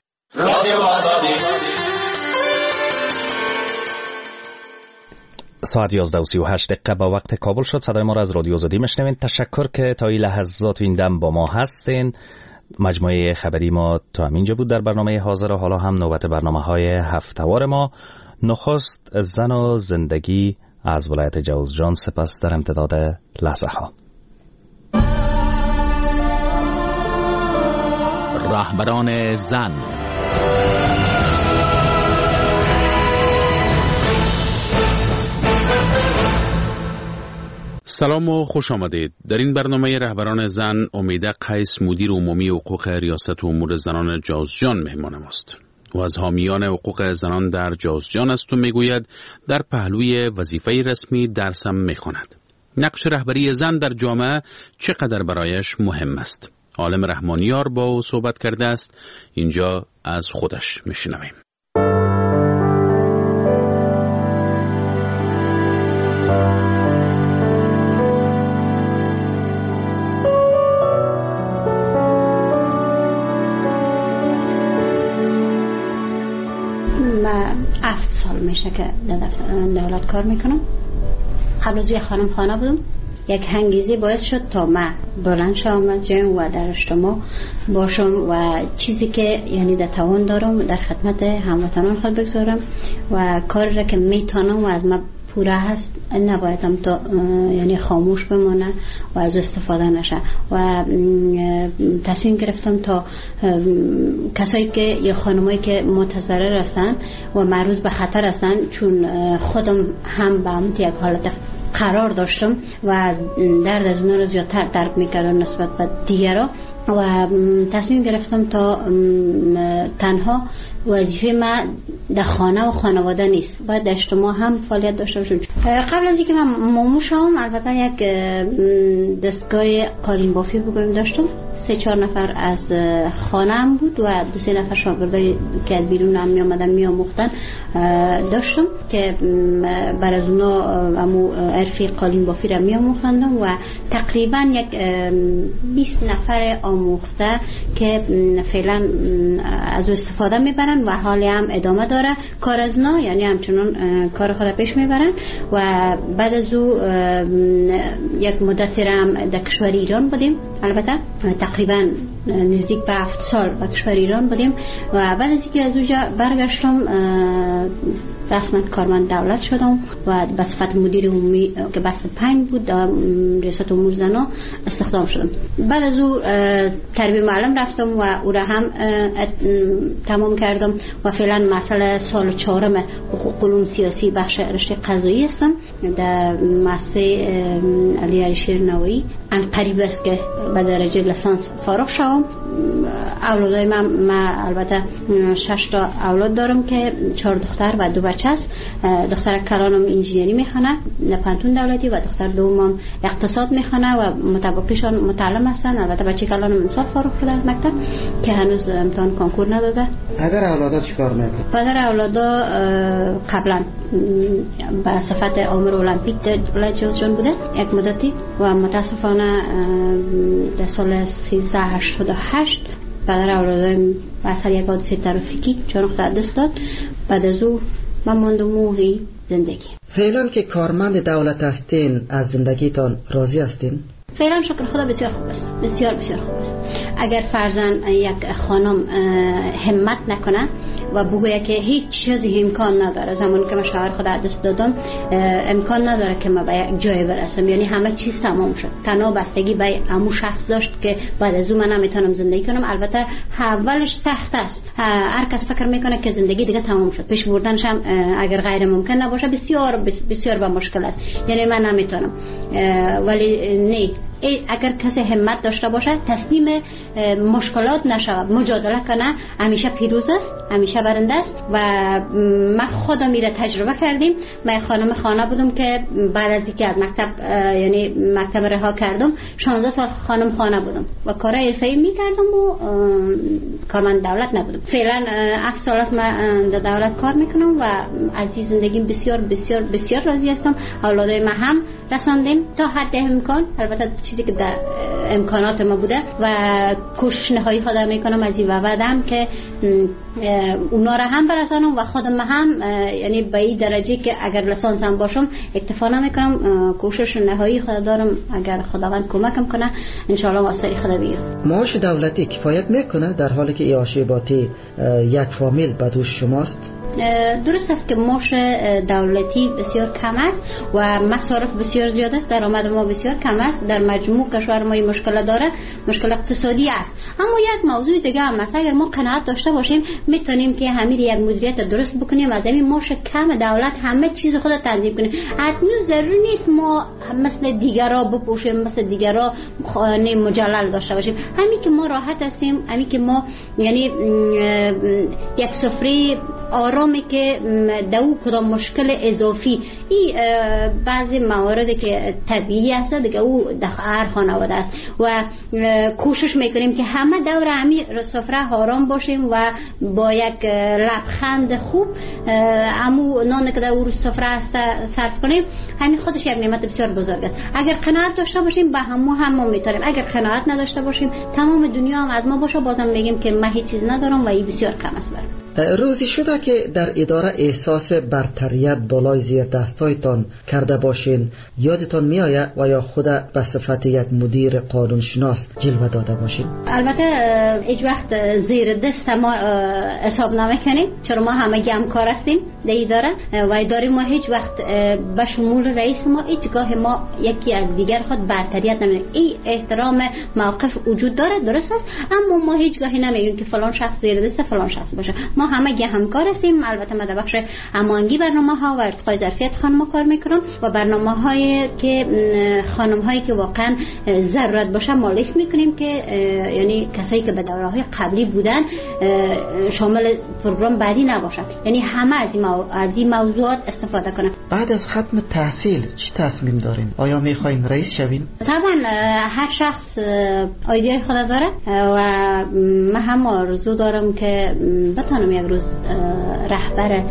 ساعت 11:38 با وقت کابل شد. صدای ما را از رادیو آزادی میشنوین. تشکر که تا این لحظات این دم با ما هستین. مجموعه خبری ما تا همینجا بود در برنامه حاضر. حالا هم نوبت برنامه‌های هفته‌وار ما. نخست زن و زندگی از ولایت جوزجان، سپس در امتداد لحظه ها رهبران زن. سلام و خوش آمدید. در این برنامه رهبران زن امیده قیس، مدیر عمومی حقوق ریاست امور زنان جوزجان مهمان ماست و از حامیان حقوق زنان در جوزجان است و میگوید در پهلوی وظیفه رسمی درس هم میخواند. نقش رهبری زن در جامعه چقدر برایش مهم است. عالم رحمانیار با او صحبت کرده است. اینجا از خودش میشنویم. من 7 سال میشه که در دولت کار میکنم. قبل از یه خانم خانه بودم. یک هنگیزی باعث شد تا من بلند شم از جایم و در اجتماع باشم و چیزی که یعنی در توان دارم در خدمت هموطنان خود بگذارم و کاری را که میتونم و از من پوره هست نبایدم تا یعنی خاموش بمانه و از استفاده نشه و تصمیم گرفتم تا کسایی که یا خانمایی که متضرر هستن و معرض به خطر هستن، چون خودم هم به همون یک حالت قرار داشتم و درد از اونها رو زیادتر درک میکردم نسبت به دیگران و تصمیم گرفتم تا تنها وظیفه ما در خانه و خانواده نیست، باید در اجتماع هم فعالیت داشته باشم. قبل از اینکه من مامو شدم البته یک دستگاه قالین بافی بگویم داشتم. 3-4 نفر از خانه هم بود و 2-3 نفر شاگردای که از بیرون هم می آمدن می آموختن داشتم که بر از اونا امو عرفی قالین بافی را می آموختندم و تقریبا یک 20 نفر آموخته که فعلا از استفاده میبرن و حالی هم ادامه داره کار از نا، یعنی همچنان کار خود پیش میبرن. و بعد از او یک مدتی را هم در کشور ایران بودیم، البته تقریبا نزدیک به 7 سال به کشور ایران بودیم و بعد از اینکه از اونجا برگشتم رسما کارمند دولت شدم و به صفت مدیر عمومی که بس 5 بود در ریاست امور زنان استخدام شدم. بعد از او تربیه معلم رفتم و او را هم تمام کردم و فعلا مسئله سال 4 حقوق علوم سیاسی بخش رشته قضایی هستم در مؤسسه علی عریشیر نوایی. ان قریب است که به درجه لیسانس فارغ شوم. اولادای من البته 6 تا اولاد دارم که 4 دختر و 2 بچه است. دختر کلانم انجینری میخونه در پانتون دولتی و دختر دومم اقتصاد میخونه و متبقیشان متعلم هستن. البته بچه کلانم امسال فارغ شده از مکتب که هنوز امتحان کنکور نداده. پدر اولادا چیکار میکنه؟ پدر اولادا قبلا به صفت آمر المپیک در جوزجان بوده یک مدتی و متاسفانه در سال 1388 پدر اولادایم به اثر یک حادثه ترافیکی جان خود دست داد. بعد از او من ماندم موهی زندگی. فعلا که کارمند دولت هستین از زندگیتان راضی هستین؟ فعلا شکر خدا بسیار خوب است، بسیار بسیار خوب است. اگر فرضاً یک خانم همت نکنه و بگوید که هیچ چیزی امکان نداره، زمانی که من شوهر خود دست دادم امکان نداره که من به یک جای برسم، یعنی همه چیز تمام شد. تنها بستگی به همون شخص داشت که بعد از اون من نمیتونم زندگی کنم. البته اولش سخت است، هر کس فکر میکنه که زندگی دیگه تمام شد، پیش بردنش هم اگر غیر ممکن نباشه بسیار بسیار با مشکل است، یعنی من نمیتونم. ولی نه، اگر کسی همت داشته باشه تسلیم مشکلات نشود، مجادله کنه، همیشه پیروز است، همیشه برنده است. و من خودم میره تجربه کردیم. من خانم خانه بودم که بعد از اینکه از مکتب یعنی مکتب رها کردم 16 سال خانم خانه بودم و کار حرفه‌ای میکردم و کارمند دولت نبودم. فعلا 7 سال است من در دولت کار میکنم و از این زندگیم بسیار بسیار بسیار راضی هستم. اولادای من هم رساندیم تا حد امکان، البته چیزی که در امکانات ما بوده و کوشش نهایی خودم میکنم از این بعدم که اونا را هم برسانم و خودم هم، یعنی به این درجه که اگر لیسانس هم باشم اکتفا نمیکنم. کوشش نهایی خود دارم، اگر خداوند کمکم کنه ان شاء الله واسه خدا بیارم. معاش دولتی کفایت میکنه در حالی که عاشیباتی یک فامیل به دوش شماست؟ درست است که معاش دولتی بسیار کم است و مصارف بسیار زیاد است، درآمد ما بسیار کم است. در مجموع کشور ما این مشکل داره، مشکل اقتصادی است. اما یک موضوع دیگه هم است، اگر ما قناعت داشته باشیم میتونیم که همین یک مدیریت درست بکنیم، از این معاش کم دولت همه چیز خود تنظیم کنیم. حتما ضروری نیست ما مثل دیگرا بپوشیم، مثل دیگرا خانه مجلل داشته باشیم. همین که ما راحت هستیم، همین که ما یعنی یک سفره آرامی که دو کدام مشکل اضافی این بعضی مواردی که طبیعی است دیگه او در هر خانواده است و کوشش میکنیم که همه دور همین سفره آرام باشیم و با یک لبخند خوب همو نان که در اون سفره است صرف کنیم. همین خودش یک نعمت بسیار بزرگ است. اگر قناعت داشته باشیم به همون میتونیم، اگر قناعت نداشته باشیم تمام دنیا هم از ما باشه بازم میگیم که من هیچ چیز ندارم و این بسیار کم است برام. روزی شده که در اداره احساس برتریت بالای زیر دستایتان کرده باشین یادتان می آید و یا خود به صفت یک مدیر قانونشناس جلوه داده باشین؟ البته هیچ وقت زیر دست ما حساب نمیکنیم، چرا ما همه همکار هستیم در اداره و اداره ما هیچ وقت به شمول رئیس ما هیچگاه ما یکی از دیگر خود برتریت نمیدیم. این احترام موقف وجود داره، درست است، اما ما هیچگاهی نمیگیم که فلان شخص زیر دست فلان شخص باشه. ما همه همکار هستیم. البته ما در بخش امانگی برنامه‌ها و ارتقای ظرفیت خانم‌ها کار میکنم و برنامه‌هایی که خانم‌هایی که واقعا ضرورت باشه ما لیست میکنیم که یعنی کسایی که به دوره‌های قبلی بودن شامل پروگرام بعدی نباشن، یعنی همه از این موضوعات استفاده کنن. بعد از ختم تحصیل چی تصمیم دارین؟ آیا میخواین رئیس شوین؟ طبعا هر شخص ایده خود داره و من هم آرزو دارم که بتونم یک روز رهبر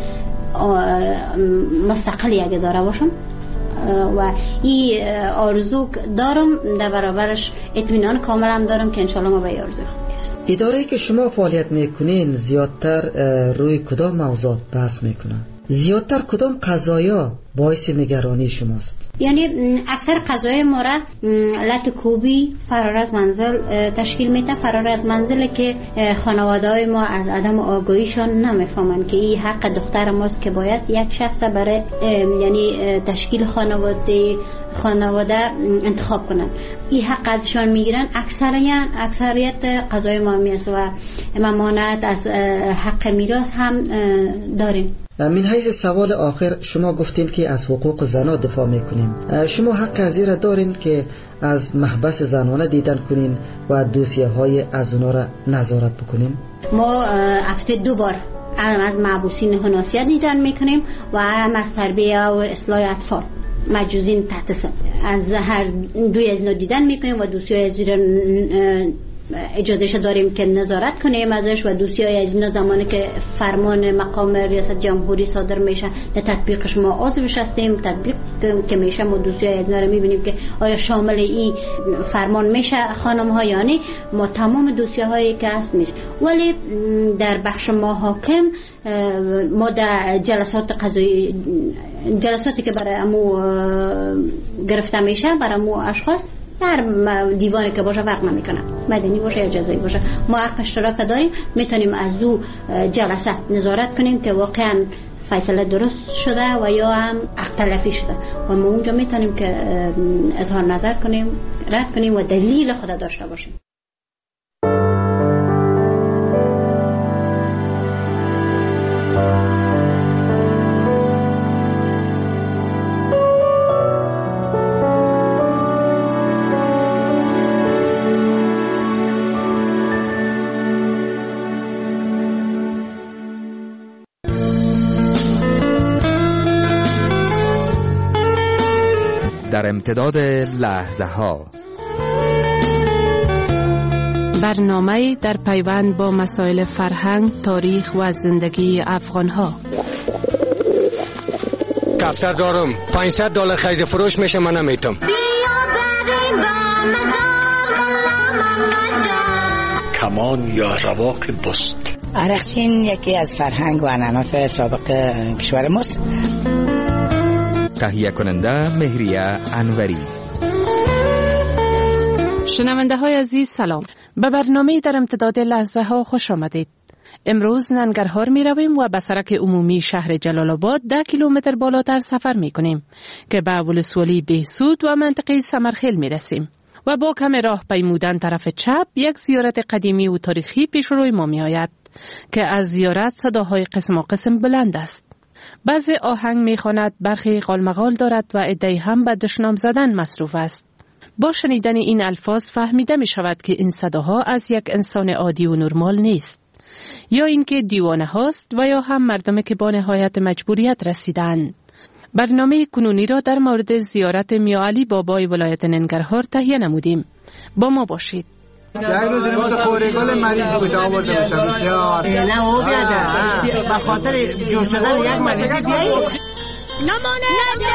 مستقل یک اداره باشم و این آرزو دارم، در برابرش اطمینان کاملا دارم که انشالله ما به این آرزو خود برسیم. اداره‌ای که شما فعالیت میکنین زیادتر روی کدام موضوعات بحث میکنن؟ زیادتر کدام قضایا باعث نگرانی شماست؟ یعنی اکثر قضایای ما را لط‌وکوبی فرار از منزل تشکیل میده. فرار از منزل که خانواده‌های ما از عدم آگاهیشان نمیفهمن که این حق دختر ماست که باید یک شخص برای یعنی تشکیل خانواده انتخاب کنن. این حق ازشان میگیرن. اکثریت قضای ما میست و ممانعت از حق میراث هم داریم. من حیث سوال آخر، شما گفتین که از حقوق زنان دفاع میکنیم. شما حق از این را دارین که از محبس زنانه دیدن کنین و دوسیه های از اونا را نظارت بکنین؟ ما هفته 2 بار از محبوسین حناسیت دیدن میکنیم و هم از تربیه و اصلاح اطفال مجوزین تحت سن. از هر دوی از اینا دیدن میکنیم و دوسیه از اجازهش داریم که نظارت کنیم ازش و دوسیای از اینا زمانی که فرمان مقام ریاست جمهوری صادر میشه در تطبیقش ما عضوش هستیم. تطبیق که میشه ما دوسیای از اینا رو میبینیم که آیا شامل این فرمان میشه خانم ها یا نه. ما تمام دوسیه‌هایی که هست میشه، ولی در بخش ما حاکم ما در جلسات قضایی، جلساتی که برای امو گرفته میشه برای امو اشخاص در دیوانی که باشه فرق نمیکنه، مدنی باشه یا جزایی باشه، ما حق اشتراک داریم. میتونیم از او جلسات نظارت کنیم که واقعا فیصله درست شده و یا هم حق تلفی شده و ما اونجا میتونیم که اظهار نظر کنیم، رد کنیم و دلیل خود داشته باشیم. در امتداد لحظه ها، برنامه در پیوند با مسائل فرهنگ، تاریخ و زندگی افغان ها. دفتر دارم $500 خرید فروش میشه، من نمیتونم. کمان یا رواق بست. عرقچین یکی از فرهنگ و عنعنات سابق کشور ماست. تهیه کننده مهریه انوری. شنونده های عزیز سلام، به برنامه در امتداد لحظه ها خوش آمدید. امروز ننگرهار می رویم و به سرک عمومی شهر جلال آباد 10 کیلومتر بالاتر سفر می کنیم که به ولسوالی بهسود و منطقه سمرخیل می رسیم و با کم راه پیمودن طرف چپ یک زیارت قدیمی و تاریخی پیش روی ما می آید که از زیارت صداهای قسم و قسم بلند است. بعضی آهنگ می‌خواند، برخی قالمقال دارد و عده‌ای هم به دشنام زدن مصروف است. با شنیدن این الفاظ فهمیده می شود که این صداها از یک انسان عادی و نرمال نیست، یا اینکه دیوانه هاست و یا هم مردمی که با نهایت مجبوریت رسیدند. برنامه کنونی را در مورد زیارت میا علی بابای ولایت ننگرهار تهیه نمودیم. با ما باشید. یک روز نمید خورگل مریض بود آورده باشم بسیار نه او بیاده به خاطر جور شدن یک مریضی بیایی نمانه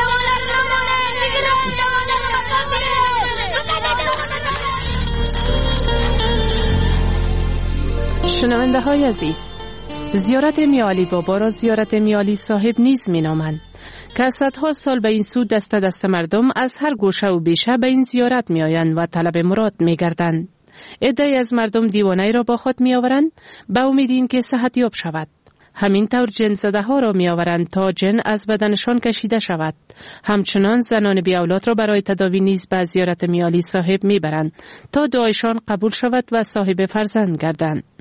شنونده های عزیز، زیارت میا علی بابا را زیارت میا علی صاحب نیز می نامند که صدها سال به این سو دست مردم از هر گوشه و بیشه به این زیارت می آیند و طلب مراد می گردند. عده‌ای از مردم دیوانه‌ای را با خود می آورند به امید اینکه صحت یاب شود. همین طور جن زده ها را می آورند تا جن از بدنشان کشیده شود. همچنان زنان بی اولاد را برای تداوی نیز به زیارت میا علی صاحب می برند تا دعایشان قبول شود و صاحب فرزند گردند.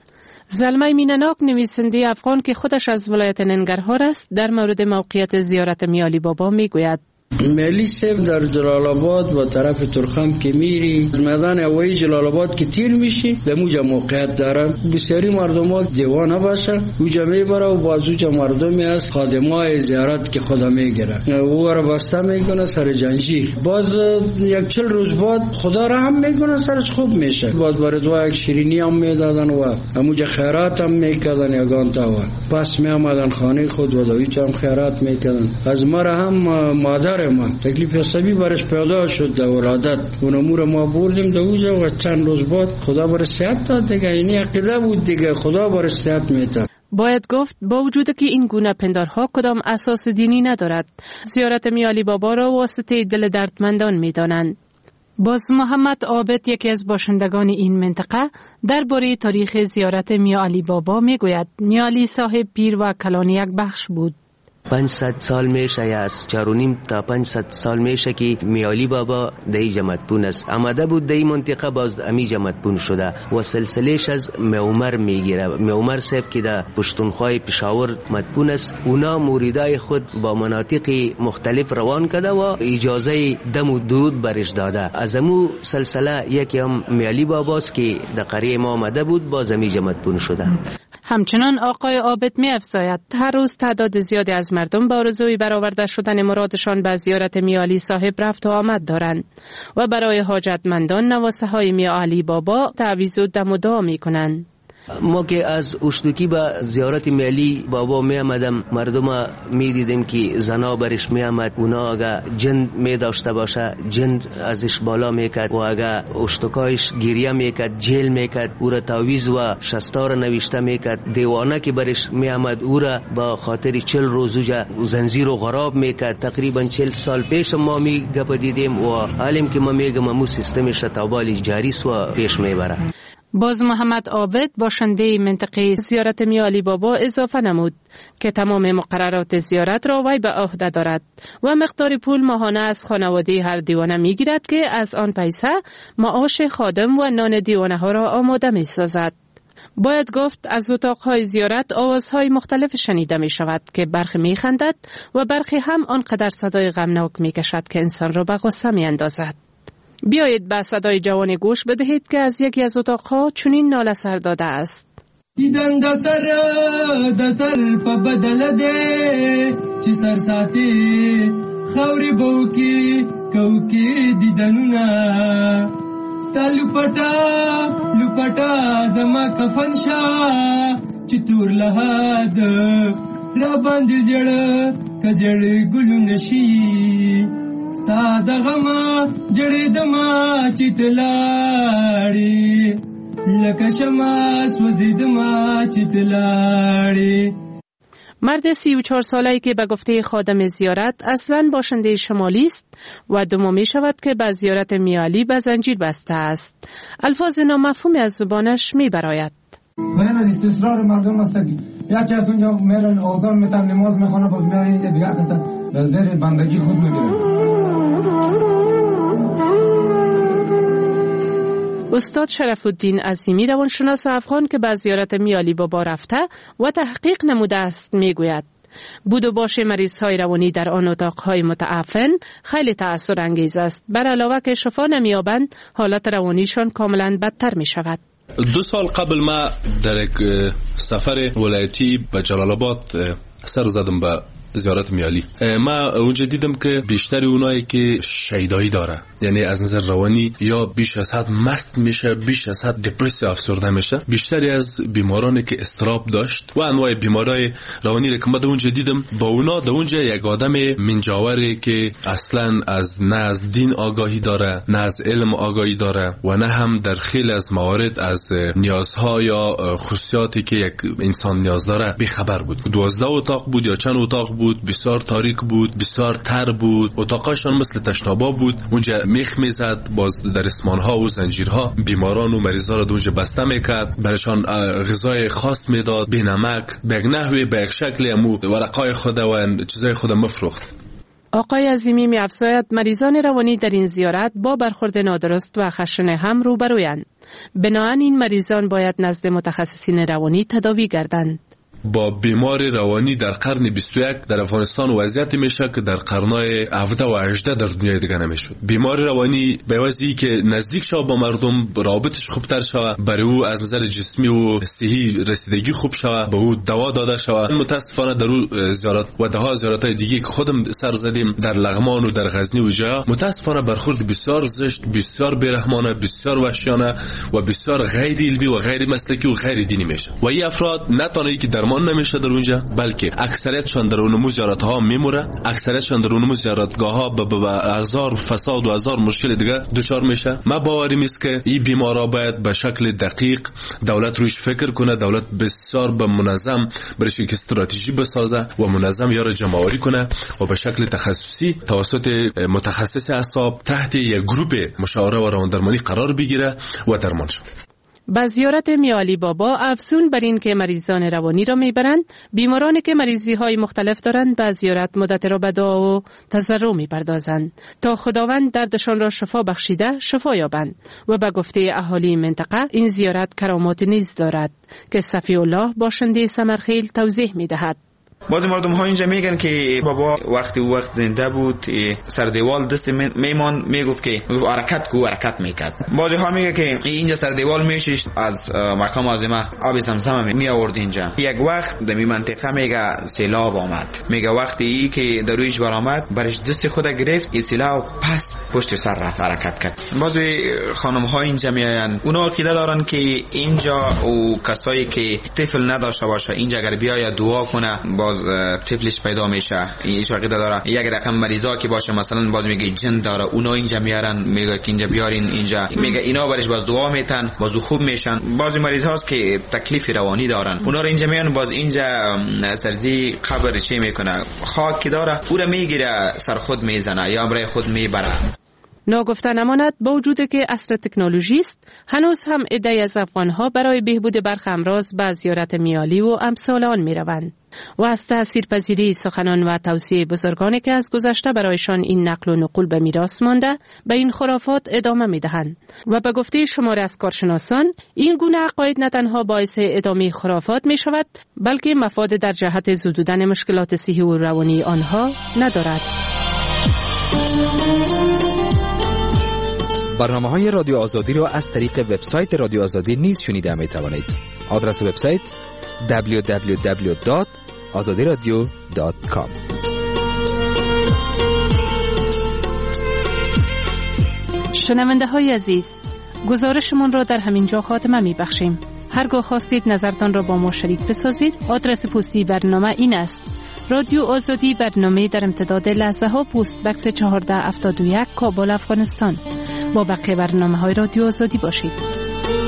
زلمه مینناک نویسنده افغان که خودش از ولایت ننگرهار است در مورد موقعیت زیارت میالی بابا میگوید: میالی صاحب در جلال آباد و طرف ترخم که میری میدان هوایی جلال آباد که تیر میشی در موجه موقعیت داره. بسیاری مردم ها دیوانه باشه اوجا میبره و بازوجا مردمی است خادمای زیارت که خدا میگیره او را بسته میکنه سر جنجیر. باز 40 روز بعد خدا را هم میکنه سرش خوب میشه. باز بردوا یک شیرینی هم میدادن و هموجا خیرات هم میکردن یگان تا و پس میامدن خانه خود و دویچ هم خیرات میکردن. از ما را هم مادر ما تکلیف عصبی برش پیدا شد در ولادت اون امور ما بردیم دوزه و چند روز بعد خدا برش صحت داد دیگه. اینی عقیده بود دیگه خدا برش صحت میده. باید گفت با وجود که این گونه پندارها کدام اساس دینی ندارد زیارت میالی بابا را واسطه دل دردمندان میدانند. باز محمد عابد یکی از باشندگان این منطقه درباره تاریخ زیارت میالی بابا میگوید: میالی صاحب پیر و کلان یک بخش بود. 500 سال میشه یا از 4.5 تا 500 سال میشه که میالی بابا دایی مدفون است. آمده بود دایی منطقه باز امیجا مدفون شده و سلسلهش از میعمر میگیره. میعمر صاحب که در پشتونخوای پشاور مدفون است. اونا موریدای خود با مناطق مختلف روان کرده و اجازه دم و درود برش داده. از امو سلسله یکی هم میالی باباست که در قریه ما آمده بود باز امیجا مدفون شده. همچنان آقای عابد می افزاید هر روز تعداد زیادی از مردم با آرزوی برآورده شدن مرادشان به زیارت میالی صاحب رفت و آمد دارند و برای حاجتمندان نواسه های میالی بابا تعویض و دم و دعا می کنند. ما که از اشتوکی به زیارت میالی بابا می آمدم مردم می دیدیم که زنا برش می آمد. اونا اگه جن می داشته باشه جن ازش بالا می کرد و اگه اشتکایش گریه می کرد جیل می کرد. او را تعویض و شستار نوشته می کرد. دیوانه که برش می آمد او را با خاطر 40 روزوجه زنجیر و غراب می کرد. تقریبا 40 سال پیش ما می گپ دیدیم و حالیم که ما میگم مو سیستمش تابالی جاری و پیش می بره. باز محمد عابد باشنده منطقه زیارت میالی بابا اضافه نمود که تمام مقررات زیارت را وی به عهده دارد و مقدار پول ماهانه از خانواده هر دیوانه میگیرد که از آن پیسه معاش خادم و نان دیوانه ها را آماده می سازد. باید گفت از اتاقهای زیارت آوازهای مختلف شنیده می شود که برخی می خندد و برخی هم آنقدر صدای غمناک می کشد که انسان را به غصه می اندازد. بیایید به صدای جوانی گوش بدهید که از یکی از اتاقها چنین ناله سر داده است: دیدن د سر په بدل ده چې سر ساتي خوري بوکي کوکي دیدنونه ستالو پټا زما کفن شاه چې تور لهاد را باندې جړ کجړ ګلو نشي ستا د غما جړې دما چې تلاړي لکه شمع سوځي دما چې تلاړي. مرد 34 ساله‌ای که به گفته خادم زیارت اصلاً باشنده شمالی است و دومی شود که به زیارت میالی به زنجیر بسته است. الفاظ نامفهومی از زبانش میبراید. باید استثرار مردم است که یکی از اونجا میرن آذان میتن نماز میخونه باز میرن اینجا دیگه کسا در زیر بندگی خود میگیرن. استاد شرف الدین عظیمی روانشناس افغان که به زیارت میالی بابا رفته و تحقیق نموده است میگوید بود و باش مریض‌های روانی در آن اتاق‌های متعفن خیلی تأثیر انگیز است. بر علاوه که شفا نمی‌یابند حالت روانیشان کاملا بدتر می‌شود. 2 سال قبل ما در یک سفر ولایتی به جلال آباد سر زدم به زیارت میالی. ما اونجا دیدم که بیشتر اونایی که شیدایی داره یعنی از نظر روانی یا بیش از حد مست میشه بیش از حد دپرسی افسرده میشه بیشتری از بیمارانی که اضطراب داشت و انواع بیمارای روانی رو که من اونجا دیدم با اونا در اونجا یک آدم منجاوری که اصلا نه از دین آگاهی داره نه از علم آگاهی داره و نه هم در خیلی از موارد از نیازها یا خصوصیاتی که یک انسان نیاز داره بیخبر بود. 12 اتاق بود یا چند اتاق بود، بسیار تاریک بود، بسیار تر بود، اتاقاشان مثل تشنابا بود. اونجا میخ میزد، باز در اسمانها و زنجیرها بیماران و مریضا را اونجا بسته میکرد، برشان غذای خاص میداد بی نمک، به یک نحوی به یک شکلی ورقای خود و چیزای خود مفروخت. آقای عظیمی می‌افزاید مریضان روانی در این زیارت با برخورد نادرست و خشن هم روبرویند. بنابراین این مریضان باید نزد متخصصین روانی تداوی گردند. با بیمار روانی در قرن 21 در افغانستان وضعیت میشه که در قرنهای 17 و 18 در دنیا دیگه نمیشد. بیمار روانی به واسطه که نزدیک شود با مردم، رابطش خوبتر شود، برای او از نظر جسمی و صحی رسیدگی خوب شود، به او دوا داده شود. متاسفانه در او زیارت و ده زیارت‌های دیگه که خودم سر زدیم در لغمان و در غزنی و جا، متاسفانه برخورد بسیار زشت، بسیار بیرحمانه، بسیار وحشیانه و بسیار غیر علمی و غیر مسلکی و غیر دینی میشه. و این افراد نه تنها که درمان نمیشه در اونجا، بلکه اکثریتشان در اون زیارت‌ها میموره، اکثریتشان در اون زیارتگاه‌ها به هزار فساد و هزار مشکل دیگه دچار میشه. ما باوریم است که این بیمارا باید به شکل دقیق دولت روش فکر کنه، دولت بسیار به منظم برش یک استراتژی بسازه و منظم یارو جمع‌آوری کنه و به شکل تخصصی توسط متخصص اعصاب تحت یک گروه مشاوره و رواندرمانی قرار بگیره و درمان شه. با زیارت میالی بابا افزون بر این که مریضان روانی را میبرند، بیمارانی که مریضی های مختلف دارند با زیارت مدت را به دعا و تضرع میپردازند تا خداوند دردشان را شفا بخشیده شفا یابند. و به گفته اهالی منطقه این زیارت کرامات نیز دارد که صفی الله باشنده سمرخیل توضیح میدهد. بعضی مردم ها اینجا میگن که بابا وقت زنده بود سر دیوال دست میمان میگفت که حرکت کو حرکت میکرد. بعضی ها میگه که اینجا سر دیوال میشش از مقام عظمه آب زمزم می آورد اینجا. یک وقت در این منطقه میگه سیلاب آمد، میگه وقتی که در رویش برآمد برش دست خود گرفت، این سیلاب پس پشت سر رفت حرکت کرد. بعضی خانم ها اینجا میاین، اونا عقیده دارن که اینجا او کسایی که طفل نداشته باشه اینجا اگر بیاید دعا کنه طفلش پیدا میشه. این عقیده داره. یک رقم مریضا که باشه مثلا باز میگه جن داره، اونا اینجا میارن، میگه که اینجا بیارین اینجا، میگه اینا برش باز دعا میتن باز خوب میشن. بعضی مریض هاست که تکلیف روانی دارن، اونا رو اینجا میان، باز اینجا سرزی قبر چی میکنه، خاک که داره او رو میگیره سر خود میزنه یا برای خود میبره. ناگفته نماند با وجود که عصر تکنولوژی است، هنوز هم عده‌ای از افغان‌ها برای بهبود برخی امراض به زیارت میالی و امثال آن میروند و از تاثیرپذیری سخنان و توصیه بزرگانی که از گذشته برایشان این نقل و نقل به میراث مانده به این خرافات ادامه میدهند. و به گفته شماری از کارشناسان این گونه عقاید نه تنها باعث ادامه خرافات می شود، بلکه مفاد در جهت زدودن مشکلات صحی و روانی آنها ندارد. برنامه‌های رادیو آزادی را از طریق وبسایت رادیو آزادی نیز شنیده می‌توانید. آدرس وبسایت www.azadiradio.com. شنونده های عزیز، گزارشمون را در همین جا خاتمه می‌بخشیم. هرگاه خواستید نظرتان را با ما شریک بسازید، آدرس پستی برنامه این است: رادیو آزادی، برنامه در امتداد لحظه ها، پست بکس 1471 کابل، افغانستان. با بقیه برنامه‌های رادیو آزادی باشید.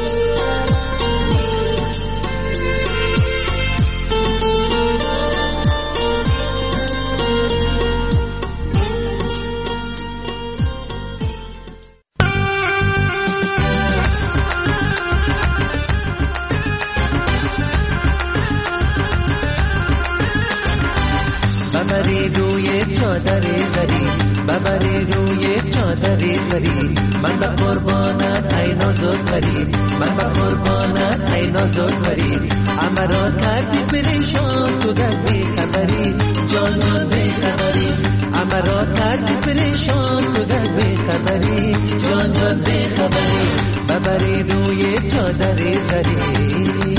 ببری روی چادر زری، ببری روی چادر زری، من به قربانت ای نازک پری، من به قربانت ای نازک پری. امرا کردی پریشان تو گر بی خبری، جان جان بی خبری. امرا کردی پریشان تو گر بی خبری، جان جان بی خبری. ببری روی چادر زری.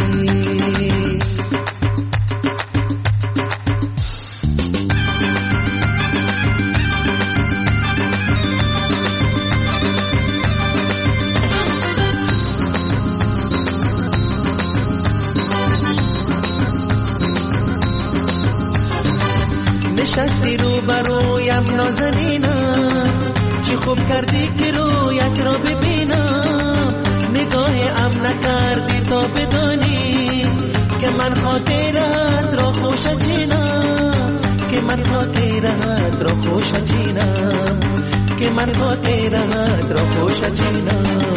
نشستی رو برویم نازنینم، چی خوب کردی که رویت را ببینم. نگاه ام نکردی تا بدانی که من خاطرت را خوش چینم، که من خاطرت را خوش چینم، که من خاطرت را خوش چینم.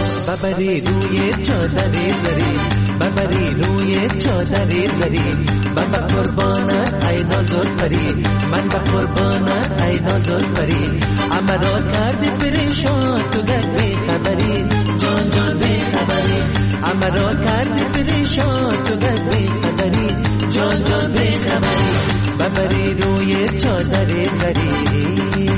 ببری روی چادر زری، ببری روی چادر زری، من به قربانت ای نازل پری، من به قربانت ای نازل پری. امرا کردی پریشان تو گرد بی خبری، جان جان بی خبری. امرا کردی پریشان تو گرد بی خبری، جان جان بی خبری. ببری روی چادر زری.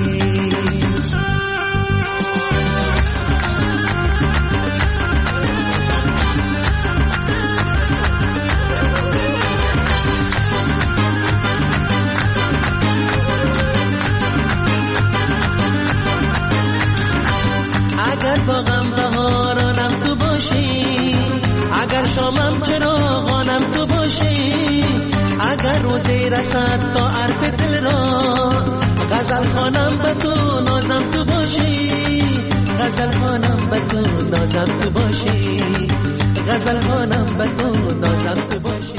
اگر باغم بهارانم تو باشی، اگر شامم چراغانم تو باشی، اگر روزی رسد تا عرف دل را، غزل خوانم به تو نازم تو باشی، غزل خوانم به تو نازم تو باشی، غزل خوانم به تو نازم تو باشی.